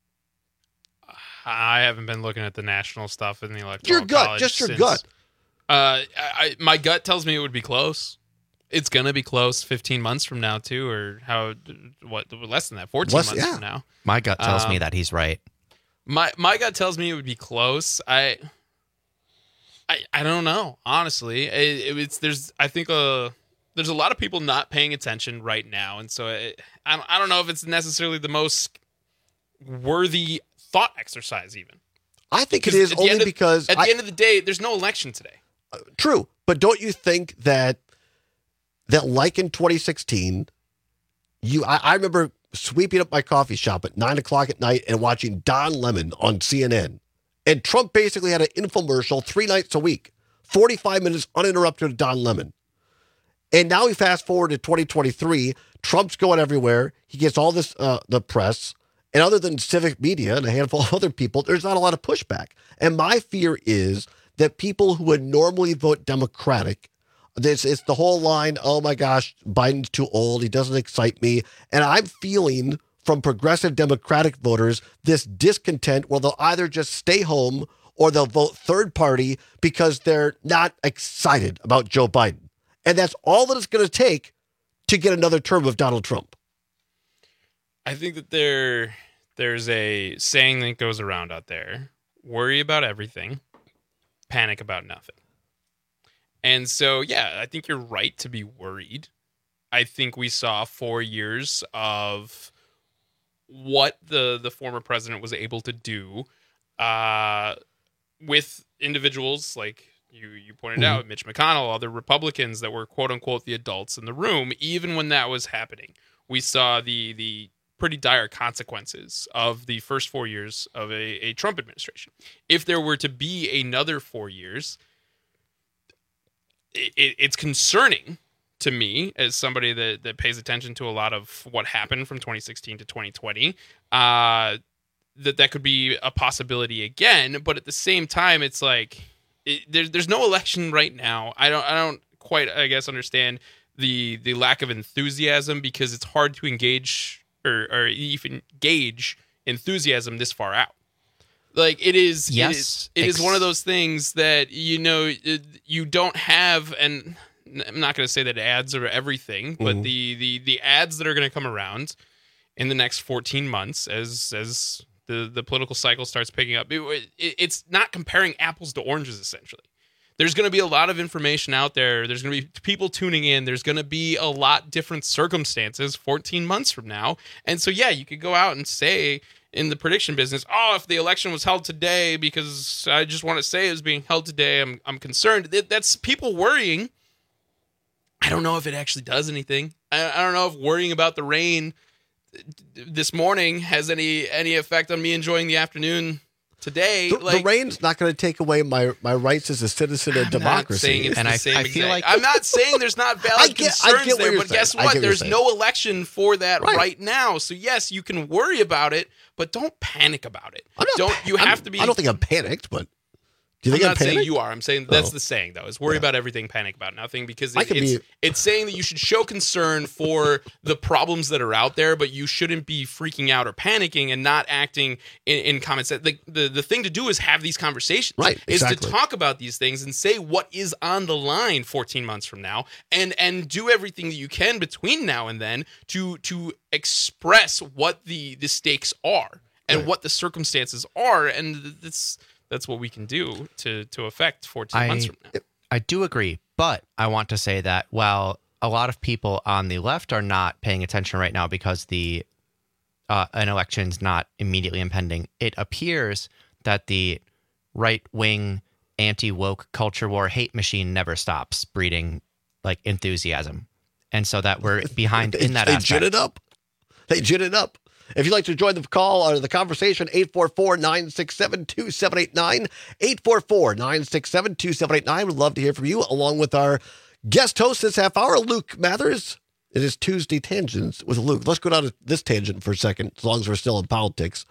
I haven't been looking at the national stuff in the electoral Your gut, college just your since- gut. Uh, I, I, my gut tells me it would be close. It's gonna be close fifteen months from now too, or how? What? Less than that, fourteen Less- months yeah. from now. My gut tells me Um, that he's right. My my gut tells me it would be close. I I I don't know, honestly. It, it's there's I think uh there's a lot of people not paying attention right now, and so it, I don't, I don't know if it's necessarily the most worthy thought exercise even. I think it 'Cause is at the only end of- because at I- the end of the day, there's no election today. True, but don't you think that that like in twenty sixteen, you I, I remember sweeping up my coffee shop at nine o'clock at night and watching Don Lemon on C N N, and Trump basically had an infomercial three nights a week, forty-five minutes uninterrupted of Don Lemon. And now we fast forward to twenty twenty-three. Trump's going everywhere. He gets all this uh, the press, and other than civic media and a handful of other people, there's not a lot of pushback. And my fear is that people who would normally vote Democratic, this it's the whole line, oh my gosh, Biden's too old, he doesn't excite me. And I'm feeling from progressive Democratic voters this discontent where they'll either just stay home or they'll vote third party because they're not excited about Joe Biden. And that's all that it's going to take to get another term of Donald Trump. I think that there there's a saying that goes around out there: worry about everything, panic about nothing. And so, yeah, I think you're right to be worried. I think we saw four years of what the the former president was able to do uh, with individuals like you you pointed Mhm. out, Mitch McConnell, other Republicans that were quote unquote the adults in the room. Even when that was happening, we saw the the pretty dire consequences of the first four years of a, a Trump administration. If there were to be another four years, it, it, it's concerning to me as somebody that, that pays attention to a lot of what happened from twenty sixteen to twenty twenty, uh, that that could be a possibility again. But at the same time, it's like it, there's there's no election right now. I don't I don't quite I guess understand the the lack of enthusiasm, because it's hard to engage or, or even gauge enthusiasm this far out. Like it is, Yes, it is, it is ex- one of those things that, you know, it, you don't have, and I'm not going to say that ads are everything, but Mhm. the, the, the ads that are going to come around in the next fourteen months as, as The the political cycle starts picking up. It, it, it's not comparing apples to oranges, essentially. There's going to be a lot of information out there. There's going to be people tuning in. There's going to be a lot different circumstances fourteen months from now. And so, yeah, you could go out and say in the prediction business, oh, if the election was held today, because I just want to say it was being held today, I'm I'm concerned. That's people worrying. I don't know if it actually does anything. I, I don't know if worrying about the rain this morning has any any effect on me enjoying the afternoon today. The, like, the rain's not going to take away my, my rights as a citizen of I'm democracy. Not saying it's and the I, same I exact, feel like I'm not saying there's not valid I get, I concerns get there, what but you're guess saying. what? What there's saying. no election for that right. right now. So yes, you can worry about it, but don't panic about it. I'm not, don't you I'm, have to be? I don't think I'm panicked, but do you I'm think I'm, not panicked? saying you are. I'm saying that's Oh. the saying though. Is worry Yeah. about everything, panic about nothing, because I it, could it's be- it's saying that you should show concern for the problems that are out there, but you shouldn't be freaking out or panicking and not acting in, in common sense. The, the the thing to do is have these conversations. Right, Is exactly. to talk about these things and say what is on the line fourteen months from now, and and do everything that you can between now and then to to express what the the stakes are and Right. what the circumstances are, and that's that's what we can do to to affect fourteen I, months from now. I do agree, but I want to say that while a lot of people on the left are not paying attention right now because the uh, an election's not immediately impending, it appears that the right-wing anti-woke culture war hate machine never stops breeding like enthusiasm. And so that we're behind in that they aspect. gin it up. They gin it up. If you'd like to join the call or the conversation, eight four four, nine six seven, two seven eight nine, eight four four, nine six seven, two seven eight nine. We'd love to hear from you, along with our guest host this half hour, Luke Mathers. It is Tuesday Tangents with Luke. Let's go down to this tangent for a second, as long as we're still in politics.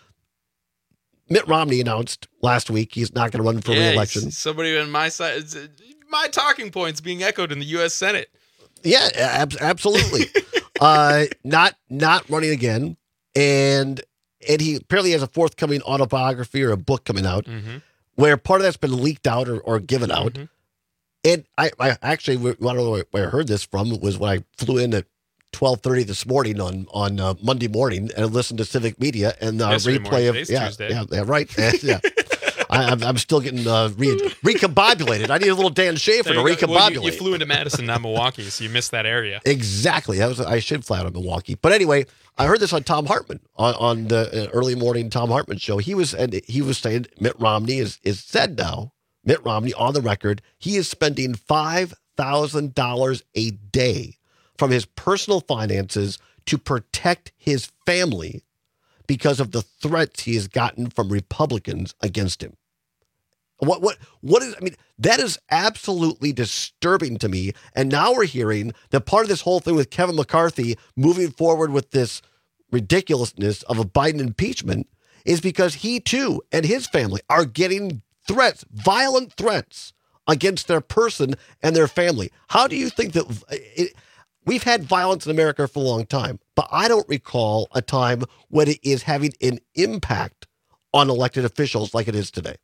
Mitt Romney announced last week he's not going to run for Yeah, re-election. he's- somebody on my side, it's, uh, my talking points being echoed in the U S Senate. Yeah, ab- absolutely. uh, not not running again, and and he apparently has a forthcoming autobiography or a book coming out Mm-hmm. where part of that's been leaked out or, or given out. Mhm. And I, I actually, I don't know where I heard this from. Was when I flew in at twelve thirty this morning on on uh, Monday morning and listened to Civic Media and the uh, Yesterday replay morning, of today's yeah, Tuesday. yeah, yeah, right, And, yeah. I, I'm, I'm still getting uh, re- recombobulated. I need a little Dan Schaefer There to you go. recombobulate. Well, you, you flew into Madison, not Milwaukee, so you missed that area. Exactly. That was I should fly out of Milwaukee. But anyway, I heard this on Tom Hartman on, on the uh, early morning Tom Hartman show. He was and he was saying Mitt Romney is is said now. Mitt Romney on the record, he is spending five thousand dollars a day from his personal finances to protect his family because of the threats he has gotten from Republicans against him. What what what is I mean, that is absolutely disturbing to me. And now we're hearing that part of this whole thing with Kevin McCarthy moving forward with this ridiculousness of a Biden impeachment is because he too and his family are getting threats, violent threats against their person and their family. How do you think that it, we've had violence in America for a long time, but I don't recall a time when it is having an impact on elected officials like it is today.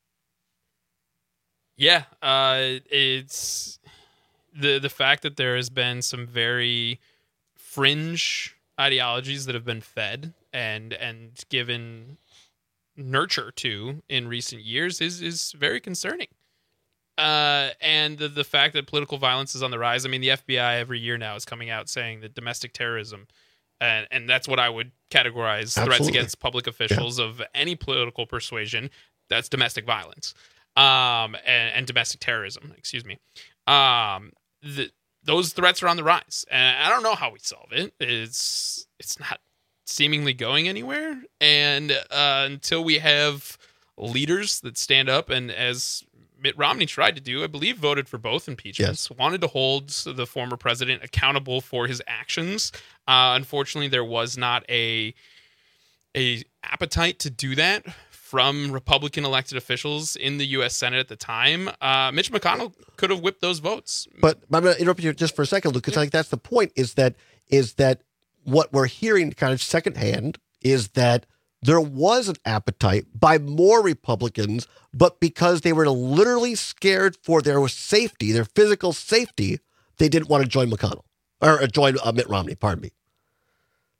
Yeah, uh, it's the the fact that there has been some very fringe ideologies that have been fed and and given nurture to in recent years is is very concerning. Uh, and the, the fact that political violence is on the rise. I mean, the F B I every year now is coming out saying that domestic terrorism, and and that's what I would categorize threats Absolutely. against public officials of any political persuasion. That's domestic violence. Um, and, and domestic terrorism, excuse me. Um, the, those threats are on the rise, and I don't know how we solve it. It's it's not seemingly going anywhere, and uh, until we have leaders that stand up and, as Mitt Romney tried to do, I believe, voted for both impeachments, wanted to hold the former president accountable for his actions. Uh, unfortunately, there was not a a appetite to do that from Republican elected officials in the U S Senate at the time. Uh, Mitch McConnell could have whipped those votes. But I'm going to interrupt you just for a second, Luke, because I think that's the point, is that is that what we're hearing kind of secondhand is that there was an appetite by more Republicans, but because they were literally scared for their safety, their physical safety, they didn't want to join McConnell or join uh, Mitt Romney, pardon me.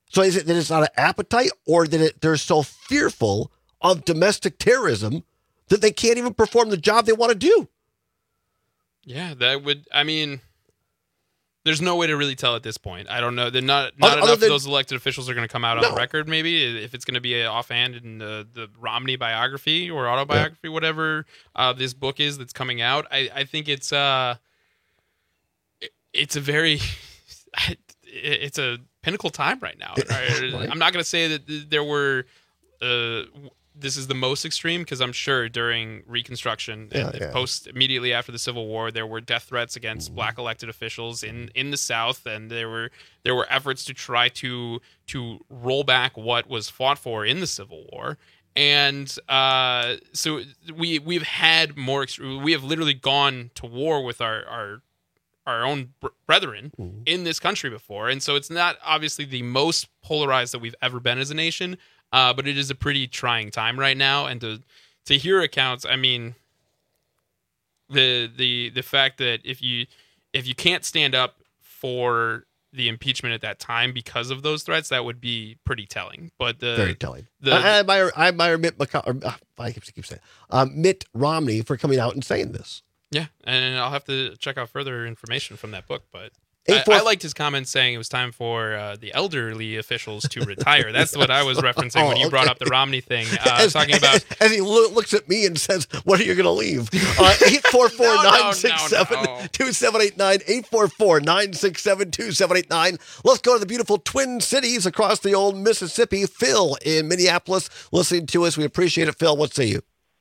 So is it that it's not an appetite, or that it, they're so fearful of domestic terrorism that they can't even perform the job they want to do? Yeah, that would, I mean, there's no way to really tell at this point. I don't know. They're not, not Other than- enough of those elected officials are going to come out No. on record, maybe, if it's going to be a offhand in the, the Romney biography or autobiography, whatever uh, this book is that's coming out. I, I think it's, uh, it- it's a very, it's a pinnacle time right now. Right. I'm not going to say that th- there were, uh, this is the most extreme, because I'm sure during Reconstruction, Yeah, and yeah. post immediately after the Civil War, there were death threats against Mm-hmm. black elected officials in, in the South, and there were there were efforts to try to to roll back what was fought for in the Civil War. And uh, so we we've had more. Ex- we have literally gone to war with our our our own br- brethren Mm-hmm. in this country before, and so it's not obviously the most polarized that we've ever been as a nation. Uh, but it is a pretty trying time right now, and to to hear accounts, I mean, the the the fact that if you if you can't stand up for the impeachment at that time because of those threats, that would be pretty telling. But the Very telling. The, I, I admire, I admire Mitt, McCon- or, uh, I keep, keep saying um, Mitt Romney for coming out and saying this. yeah, and I'll have to check out further information from that book, but. Eight, I, four, I liked his comments saying it was time for uh, the elderly officials to retire. That's what I was referencing Oh, when you brought okay. up the Romney thing. Uh, as, talking about as, as he lo- looks at me and says, "What are you going to leave?" Uh, eight four four nine six seven two seven eight nine eight four four nine six seven two seven eight nine. Let's go to the beautiful Twin Cities across the old Mississippi. Phil in Minneapolis, listening to us. We appreciate it, Phil. What say you?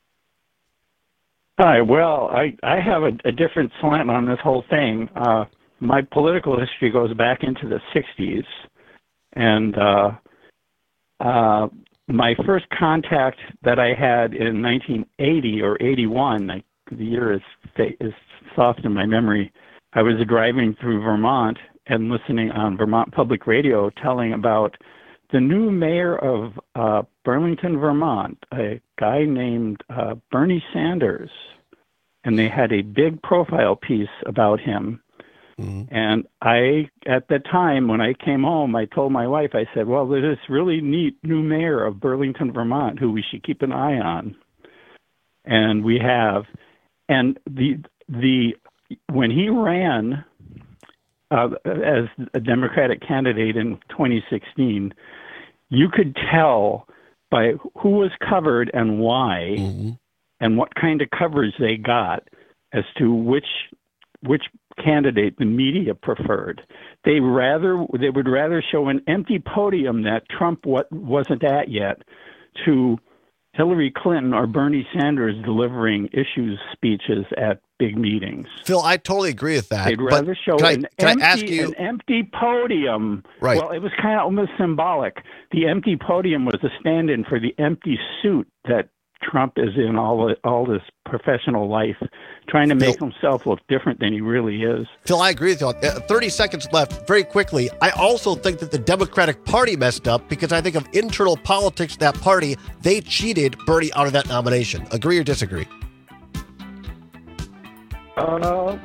Hi. Well, I, I have a, a different slant on this whole thing. Uh, my political history goes back into the sixties, and uh, uh, my first contact that I had in nineteen eighty or eighty-one, I, the year is, is soft in my memory, I was driving through Vermont and listening on Vermont Public Radio telling about the new mayor of uh, Burlington, Vermont, a guy named uh, Bernie Sanders, and they had a big profile piece about him. Mm-hmm. And I, at the time when I came home, I told my wife, I said, well, there's this really neat new mayor of Burlington, Vermont, who we should keep an eye on. And we have. And the the when he ran uh, as a Democratic candidate in twenty sixteen, you could tell by who was covered and why, mm-hmm. and what kind of coverage they got as to which which candidate the media preferred. They rather they would rather show an empty podium that Trump what wasn't at yet to Hillary Clinton or Bernie Sanders delivering issues speeches at big meetings. Phil, I totally agree with that. They'd rather show can I, an, can empty, I ask you, an empty podium. Right. Well, it was kind of almost symbolic. The empty podium was a stand-in for the empty suit that Trump is in all all this professional life, trying to make Phil, himself look different than he really is. Phil, I agree with you. Uh, thirty seconds left. Very quickly, I also think that the Democratic Party messed up because I think of internal politics of that party. They cheated Bernie out of that nomination. Agree or disagree? Uh,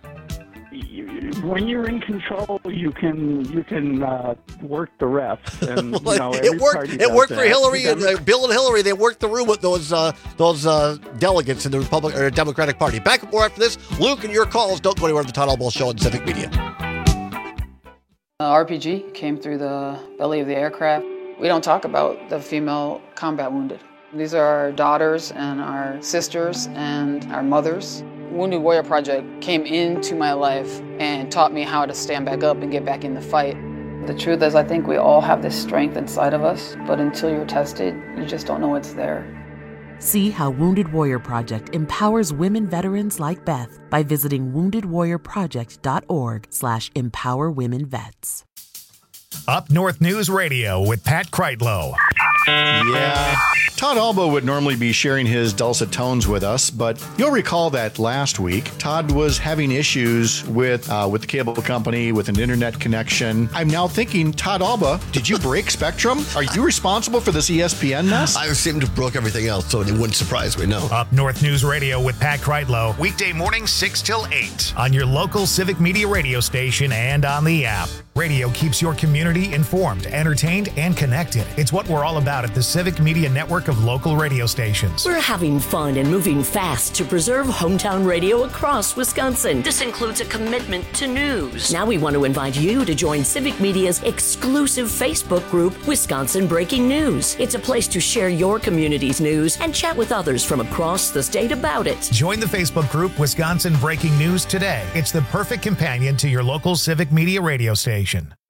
when you're in control, you can you can uh, work the refs, and you know, it worked. It worked for that. Hillary and uh, Bill and Hillary. They worked the room with those uh, those uh, delegates in the Republican or Democratic Party. Back up more after this. Luke, and your calls. Don't go anywhere. The Todd Albaugh Show on Civic Media. Uh, R P G came through the belly of the aircraft. We don't talk about the female combat wounded. These are our daughters and our sisters and our mothers. Wounded Warrior Project came into my life and taught me how to stand back up and get back in the fight. The truth is, I think we all have this strength inside of us, but until you're tested, you just don't know it's there. See how Wounded Warrior Project empowers women veterans like Beth by visiting wounded warrior project dot org slash empower women vets. Up North News Radio with Pat Kreitlow. Yeah. Todd Albaugh would normally be sharing his dulcet tones with us, but you'll recall that last week, Todd was having issues with uh, with the cable company, with an internet connection. I'm now thinking, Todd Albaugh, did you break Spectrum? Are you responsible for this E S P N mess? I seem to have broke everything else, so it wouldn't surprise me, no. Up North News Radio with Pat Kreitlow, weekday mornings six till eight on your local Civic Media radio station and on the app. Radio keeps your community informed, entertained, and connected. It's what we're all about at the Civic Media Network of local radio stations. We're having fun and moving fast to preserve hometown radio across Wisconsin. This includes a commitment to news. Now we want to invite you to join Civic Media's exclusive Facebook group, Wisconsin Breaking News. It's a place to share your community's news and chat with others from across the state about it. Join the Facebook group Wisconsin Breaking News today. It's the perfect companion to your local Civic Media radio station.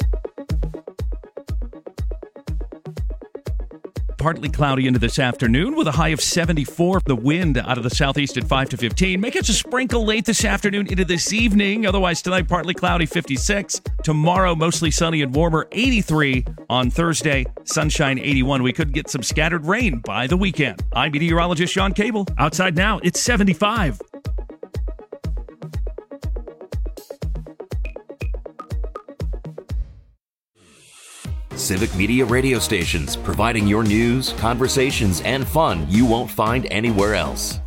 Partly cloudy into this afternoon with a high of seventy-four. The wind out of the southeast at five to fifteen. May catch a sprinkle late this afternoon into this evening. Otherwise, tonight, partly cloudy, fifty-six. Tomorrow, mostly sunny and warmer, eighty-three. On Thursday, sunshine, eighty-one. We could get some scattered rain by the weekend. I'm meteorologist Sean Cable. Outside now, it's seventy-five. Civic Media radio stations, providing your news, conversations, and fun you won't find anywhere else.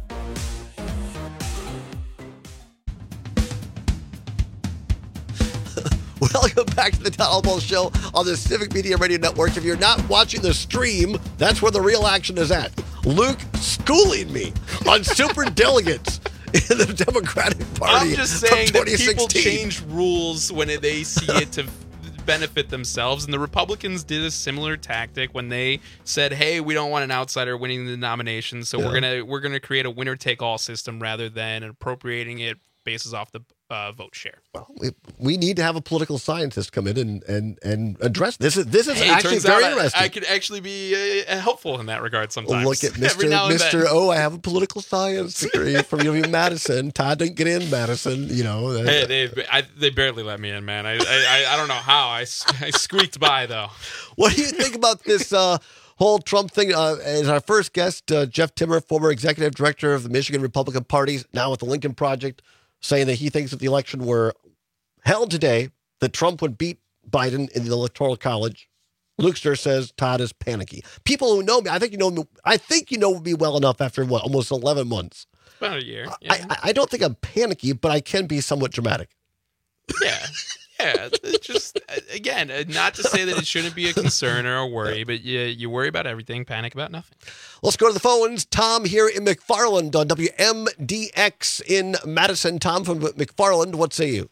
Welcome back to the Todd Albo Show on the Civic Media Radio Network. If you're not watching the stream, that's where the real action is at. Luke schooling me on superdelegates in the Democratic Party. I'm just saying from that people twenty sixteen. change rules when they see it to benefit themselves, and the Republicans did a similar tactic when they said, "Hey, we don't want an outsider winning the nomination, so Yeah. we're gonna we're gonna create a winner-take-all system rather than appropriating it basis off the uh, vote share." Well, we, we need to have a political scientist come in and and, and address this. Is this is Hey, actually turns very out I- interesting. I, could actually be uh, helpful in that regard sometimes. Look at Every Mister now and Mister then. Oh, I have a political science degree from U of Madison. Todd didn't get in Madison, you know. Hey, they I, they barely let me in, man. I I, I don't know how. I, I squeaked by though. What do you think about this uh, whole Trump thing? Uh, as our first guest, uh, Jeff Timmer, former executive director of the Michigan Republican Party, now with the Lincoln Project, saying that he thinks if the election were held today, that Trump would beat Biden in the Electoral College. Lukester says Todd is panicky. People who know me, I think you know me. I think you know me well enough after what, almost eleven months. About a year. Yeah. I, I don't think I'm panicky, but I can be somewhat dramatic. Yeah. Yeah, it's just again, uh, not to say that it shouldn't be a concern or a worry, but you you worry about everything, panic about nothing. Let's go to the phones. Tom here in McFarland on W M D X in Madison. Tom from McFarland, what say you?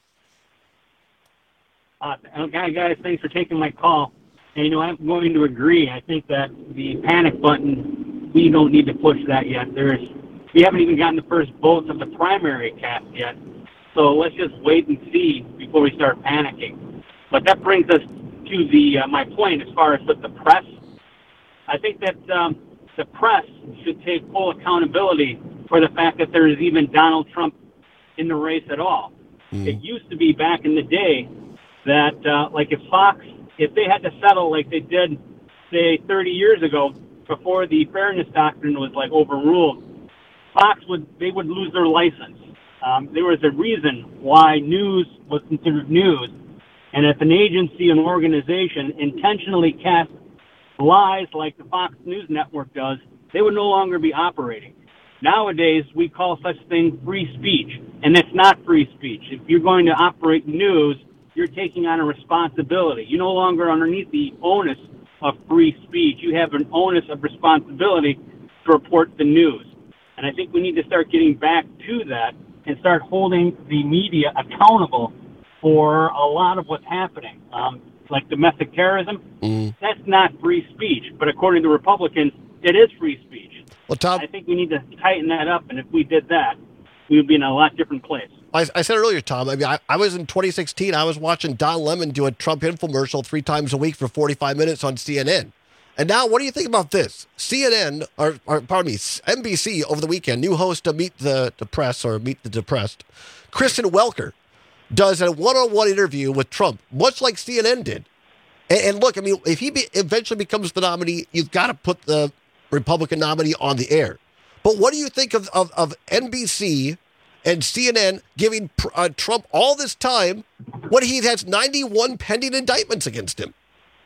Uh, okay, guys, thanks for taking my call. And, you know, I'm going to agree. I think that the panic button, we don't need to push that yet. There's, we haven't even gotten the first votes of the primary cast yet. So let's just wait and see before we start panicking. But that brings us to the uh, my point as far as with the press. I think that um, the press should take full accountability for the fact that there is even Donald Trump in the race at all. Mm. It used to be back in the day that, uh, like, if Fox, if they had to settle like they did, say, thirty years ago, before the fairness doctrine was, like, overruled, Fox would, they would lose their license. Um, there was a reason why news was considered news. And if an agency, an organization intentionally cast lies like the Fox News Network does, they would no longer be operating. Nowadays, we call such thing free speech, and it's not free speech. If you're going to operate news, you're taking on a responsibility. You're no longer underneath the onus of free speech. You have an onus of responsibility to report the news. And I think we need to start getting back to that and start holding the media accountable for a lot of what's happening. Um, like domestic terrorism, mm. that's not free speech. But according to Republicans, it is free speech. Well, Tom, I think we need to tighten that up. And if we did that, we would be in a lot different place. I, I said earlier, Tom, I mean, I, I was in twenty sixteen, I was watching Don Lemon do a Trump infomercial three times a week for forty-five minutes on C N N. And now, what do you think about this? C N N, or, or pardon me, N B C over the weekend, new host of Meet the, the Press or Meet the Depressed, Kristen Welker, does a one-on-one interview with Trump, much like C N N did. And, and look, I mean, if he be, eventually becomes the nominee, you've got to put the Republican nominee on the air. But what do you think of, of, of N B C and C N N giving uh, Trump all this time when he has ninety-one pending indictments against him?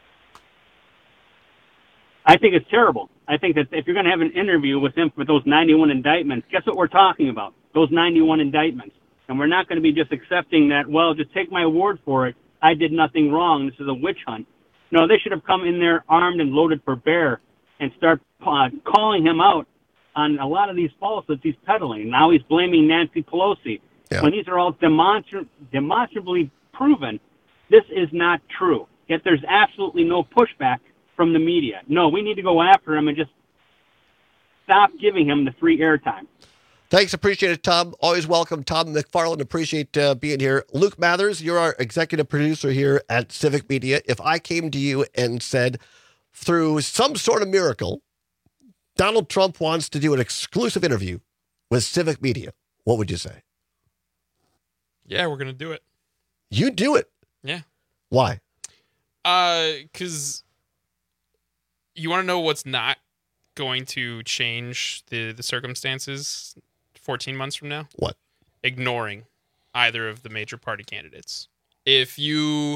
I think it's terrible. I think that if you're going to have an interview with him for those ninety-one indictments, guess what we're talking about? Those ninety-one indictments. And we're not going to be just accepting that, well, just take my word for it. I did nothing wrong. This is a witch hunt. No, they should have come in there armed and loaded for bear and start uh, calling him out on a lot of these falsehoods he's peddling. Now he's blaming Nancy Pelosi. Yeah. When these are all demonstra- demonstrably proven, this is not true. Yet there's absolutely no pushback from the media. No, we need to go after him and just stop giving him the free airtime. Thanks. Appreciate it, Tom. Always welcome. Tom McFarland, appreciate uh, being here. Luke Mathers, you're our executive producer here at Civic Media. If I came to you and said, through some sort of miracle, Donald Trump wants to do an exclusive interview with Civic Media, what would you say? Yeah, we're going to do it. You do it? Yeah. Why? Uh, because you want to know what's not going to change the, the circumstances fourteen months from now? What? Ignoring either of the major party candidates. If you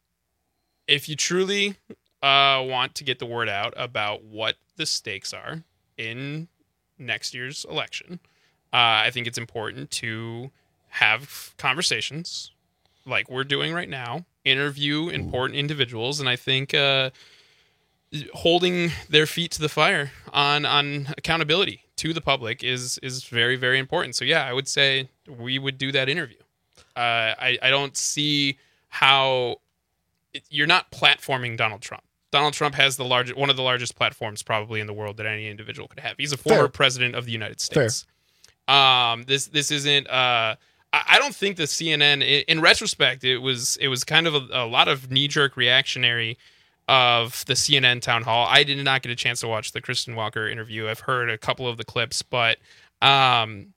if you truly uh, want to get the word out about what the stakes are in next year's election, uh, I think it's important to have conversations like we're doing right now, interview important individuals, and I think uh, holding their feet to the fire on on accountability to the public is is very, very important. So yeah, I would say we would do that interview. Uh, I, I don't see how it, you're not platforming Donald Trump. Donald Trump has the largest, one of the largest platforms probably in the world that any individual could have. He's a former Fair. president of the United States. Um, this this isn't. Uh, I, I don't think the C N N. In, in retrospect, it was it was kind of a, a lot of knee jerk reactionary of the C N N town hall. I did not get a chance to watch the Kristen Welker interview. I've heard a couple of the clips, but um,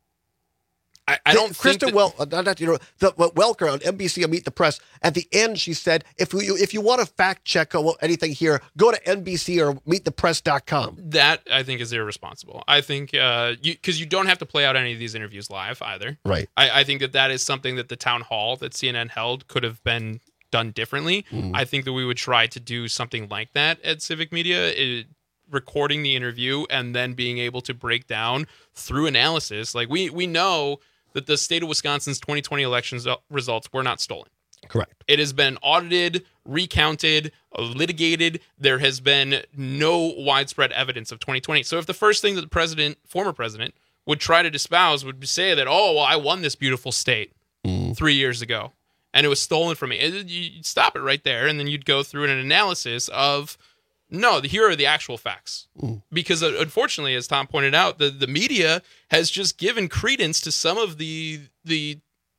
I, I don't Kristen think that, Wel- uh, not, you know, the, Welker on N B C on Meet the Press, at the end she said, if you if you want to fact check anything here, go to N B C or meet the press dot com. that I think is irresponsible. I think uh, you because you don't have to play out any of these interviews live either. Right. I, I think that that is something that the town hall that C N N held could have been done differently. Mhm. I think that we would try to do something like that at Civic Media, it, recording the interview and then being able to break down through analysis. Like we we know that the state of Wisconsin's twenty twenty elections results were not stolen. Correct. It has been audited, recounted, litigated. There has been no widespread evidence of twenty twenty. So if the first thing that the president, former president, would try to espouse would say that, oh, well, I won this beautiful state mm. three years ago, and it was stolen from me, you'd stop it right there, and then you'd go through an analysis of, no, here are the actual facts. Mm. Because uh, unfortunately, as Tom pointed out, the, the media has just given credence to some of the the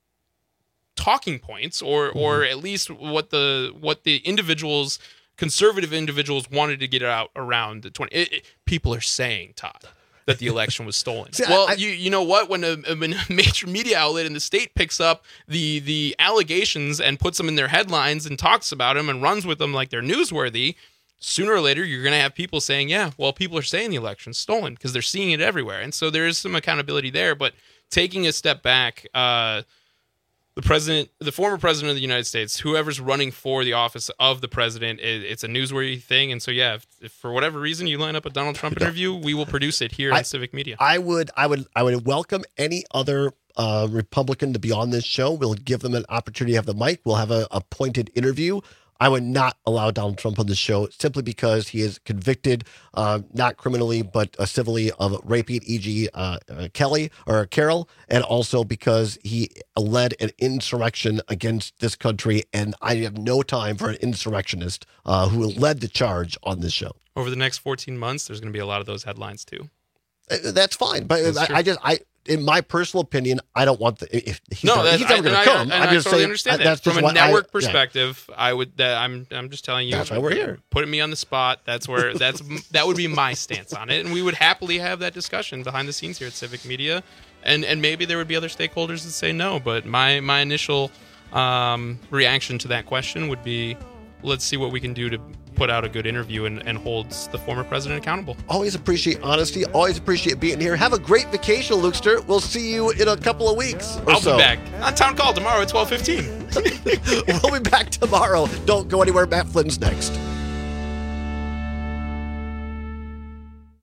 talking points, or mm. or at least what the what the individuals, conservative individuals, wanted to get out around the twenty. It, it, people are saying, Todd, that the election was stolen. See, well, I, I, you you know what? When a, when a major media outlet in the state picks up the the allegations and puts them in their headlines and talks about them and runs with them like they're newsworthy, sooner or later you're going to have people saying, yeah, well, people are saying the election's stolen because they're seeing it everywhere. And so there is some accountability there. But taking a step back, uh, the president, the former president of the United States, whoever's running for the office of the president, it, it's a newsworthy thing. And so, yeah, if, if for whatever reason you line up a Donald Trump interview, we will produce it here I, on Civic Media. I would, I would, I would welcome any other uh, Republican to be on this show. We'll give them an opportunity to have the mic. We'll have a, a pointed interview. I would not allow Donald Trump on the show simply because he is convicted, uh, not criminally, but uh, civilly, of raping E G Uh, uh, Kelly or Carroll, and also because he led an insurrection against this country. And I have no time for an insurrectionist uh, who led the charge on this show. Over the next fourteen months, there's going to be a lot of those headlines too. Uh, that's fine, but I, I just I. In my personal opinion, I don't want the. If he's no, never, that's, he's never going to come. I, I, I'm I just totally saying, understand I, that. that's From just a network I, perspective, yeah. I would. That, I'm. I'm just telling you. That's why we're here. Putting me on the spot. That's where. That's that would be my stance on it, and we would happily have that discussion behind the scenes here at Civic Media, and and maybe there would be other stakeholders that say no. But my my initial um, reaction to that question would be, let's see what we can do to put out a good interview and, and holds the former president accountable. Always appreciate honesty. Always appreciate being here. Have a great vacation, Lukester. We'll see you in a couple of weeks or I'll so. be back on Town Call tomorrow at twelve fifteen. We'll be back tomorrow. Don't go anywhere. Matt Flynn's next.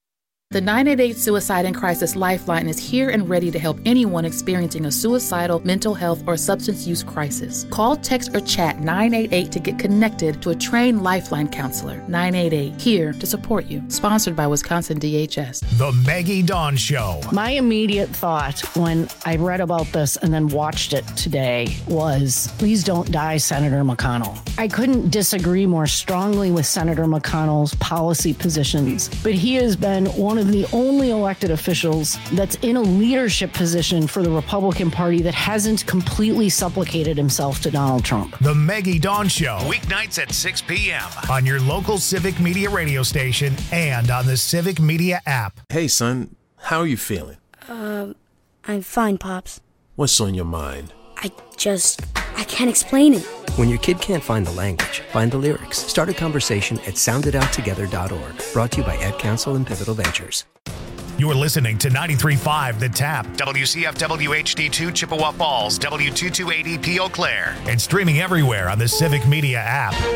The nine eight eight Suicide and Crisis Lifeline is here and ready to help anyone experiencing a suicidal, mental health, or substance use crisis. Call, text, or chat nine eight eight to get connected to a trained Lifeline counselor. nine eight eight, here to support you. Sponsored by Wisconsin D H S. The Maggie Dawn Show. My immediate thought when I read about this and then watched it today was, please don't die, Senator McConnell. I couldn't disagree more strongly with Senator McConnell's policy positions, but he has been one of the only elected officials that's in a leadership position for the Republican Party that hasn't completely supplicated himself to Donald Trump. The Maggie Dawn Show, weeknights at six p.m. on your local Civic Media radio station and on the Civic Media app. Hey, son, how are you feeling? Um, I'm fine, Pops. What's on your mind? I just, I can't explain it. When your kid can't find the language, find the lyrics. Start a conversation at sound it out together dot org. Brought to you by Ed Council and Pivotal Ventures. You're listening to ninety-three point five The Tap, W C F W H D two Chippewa Falls, W two two eight E P Eau Claire, and streaming everywhere on the Civic Media app.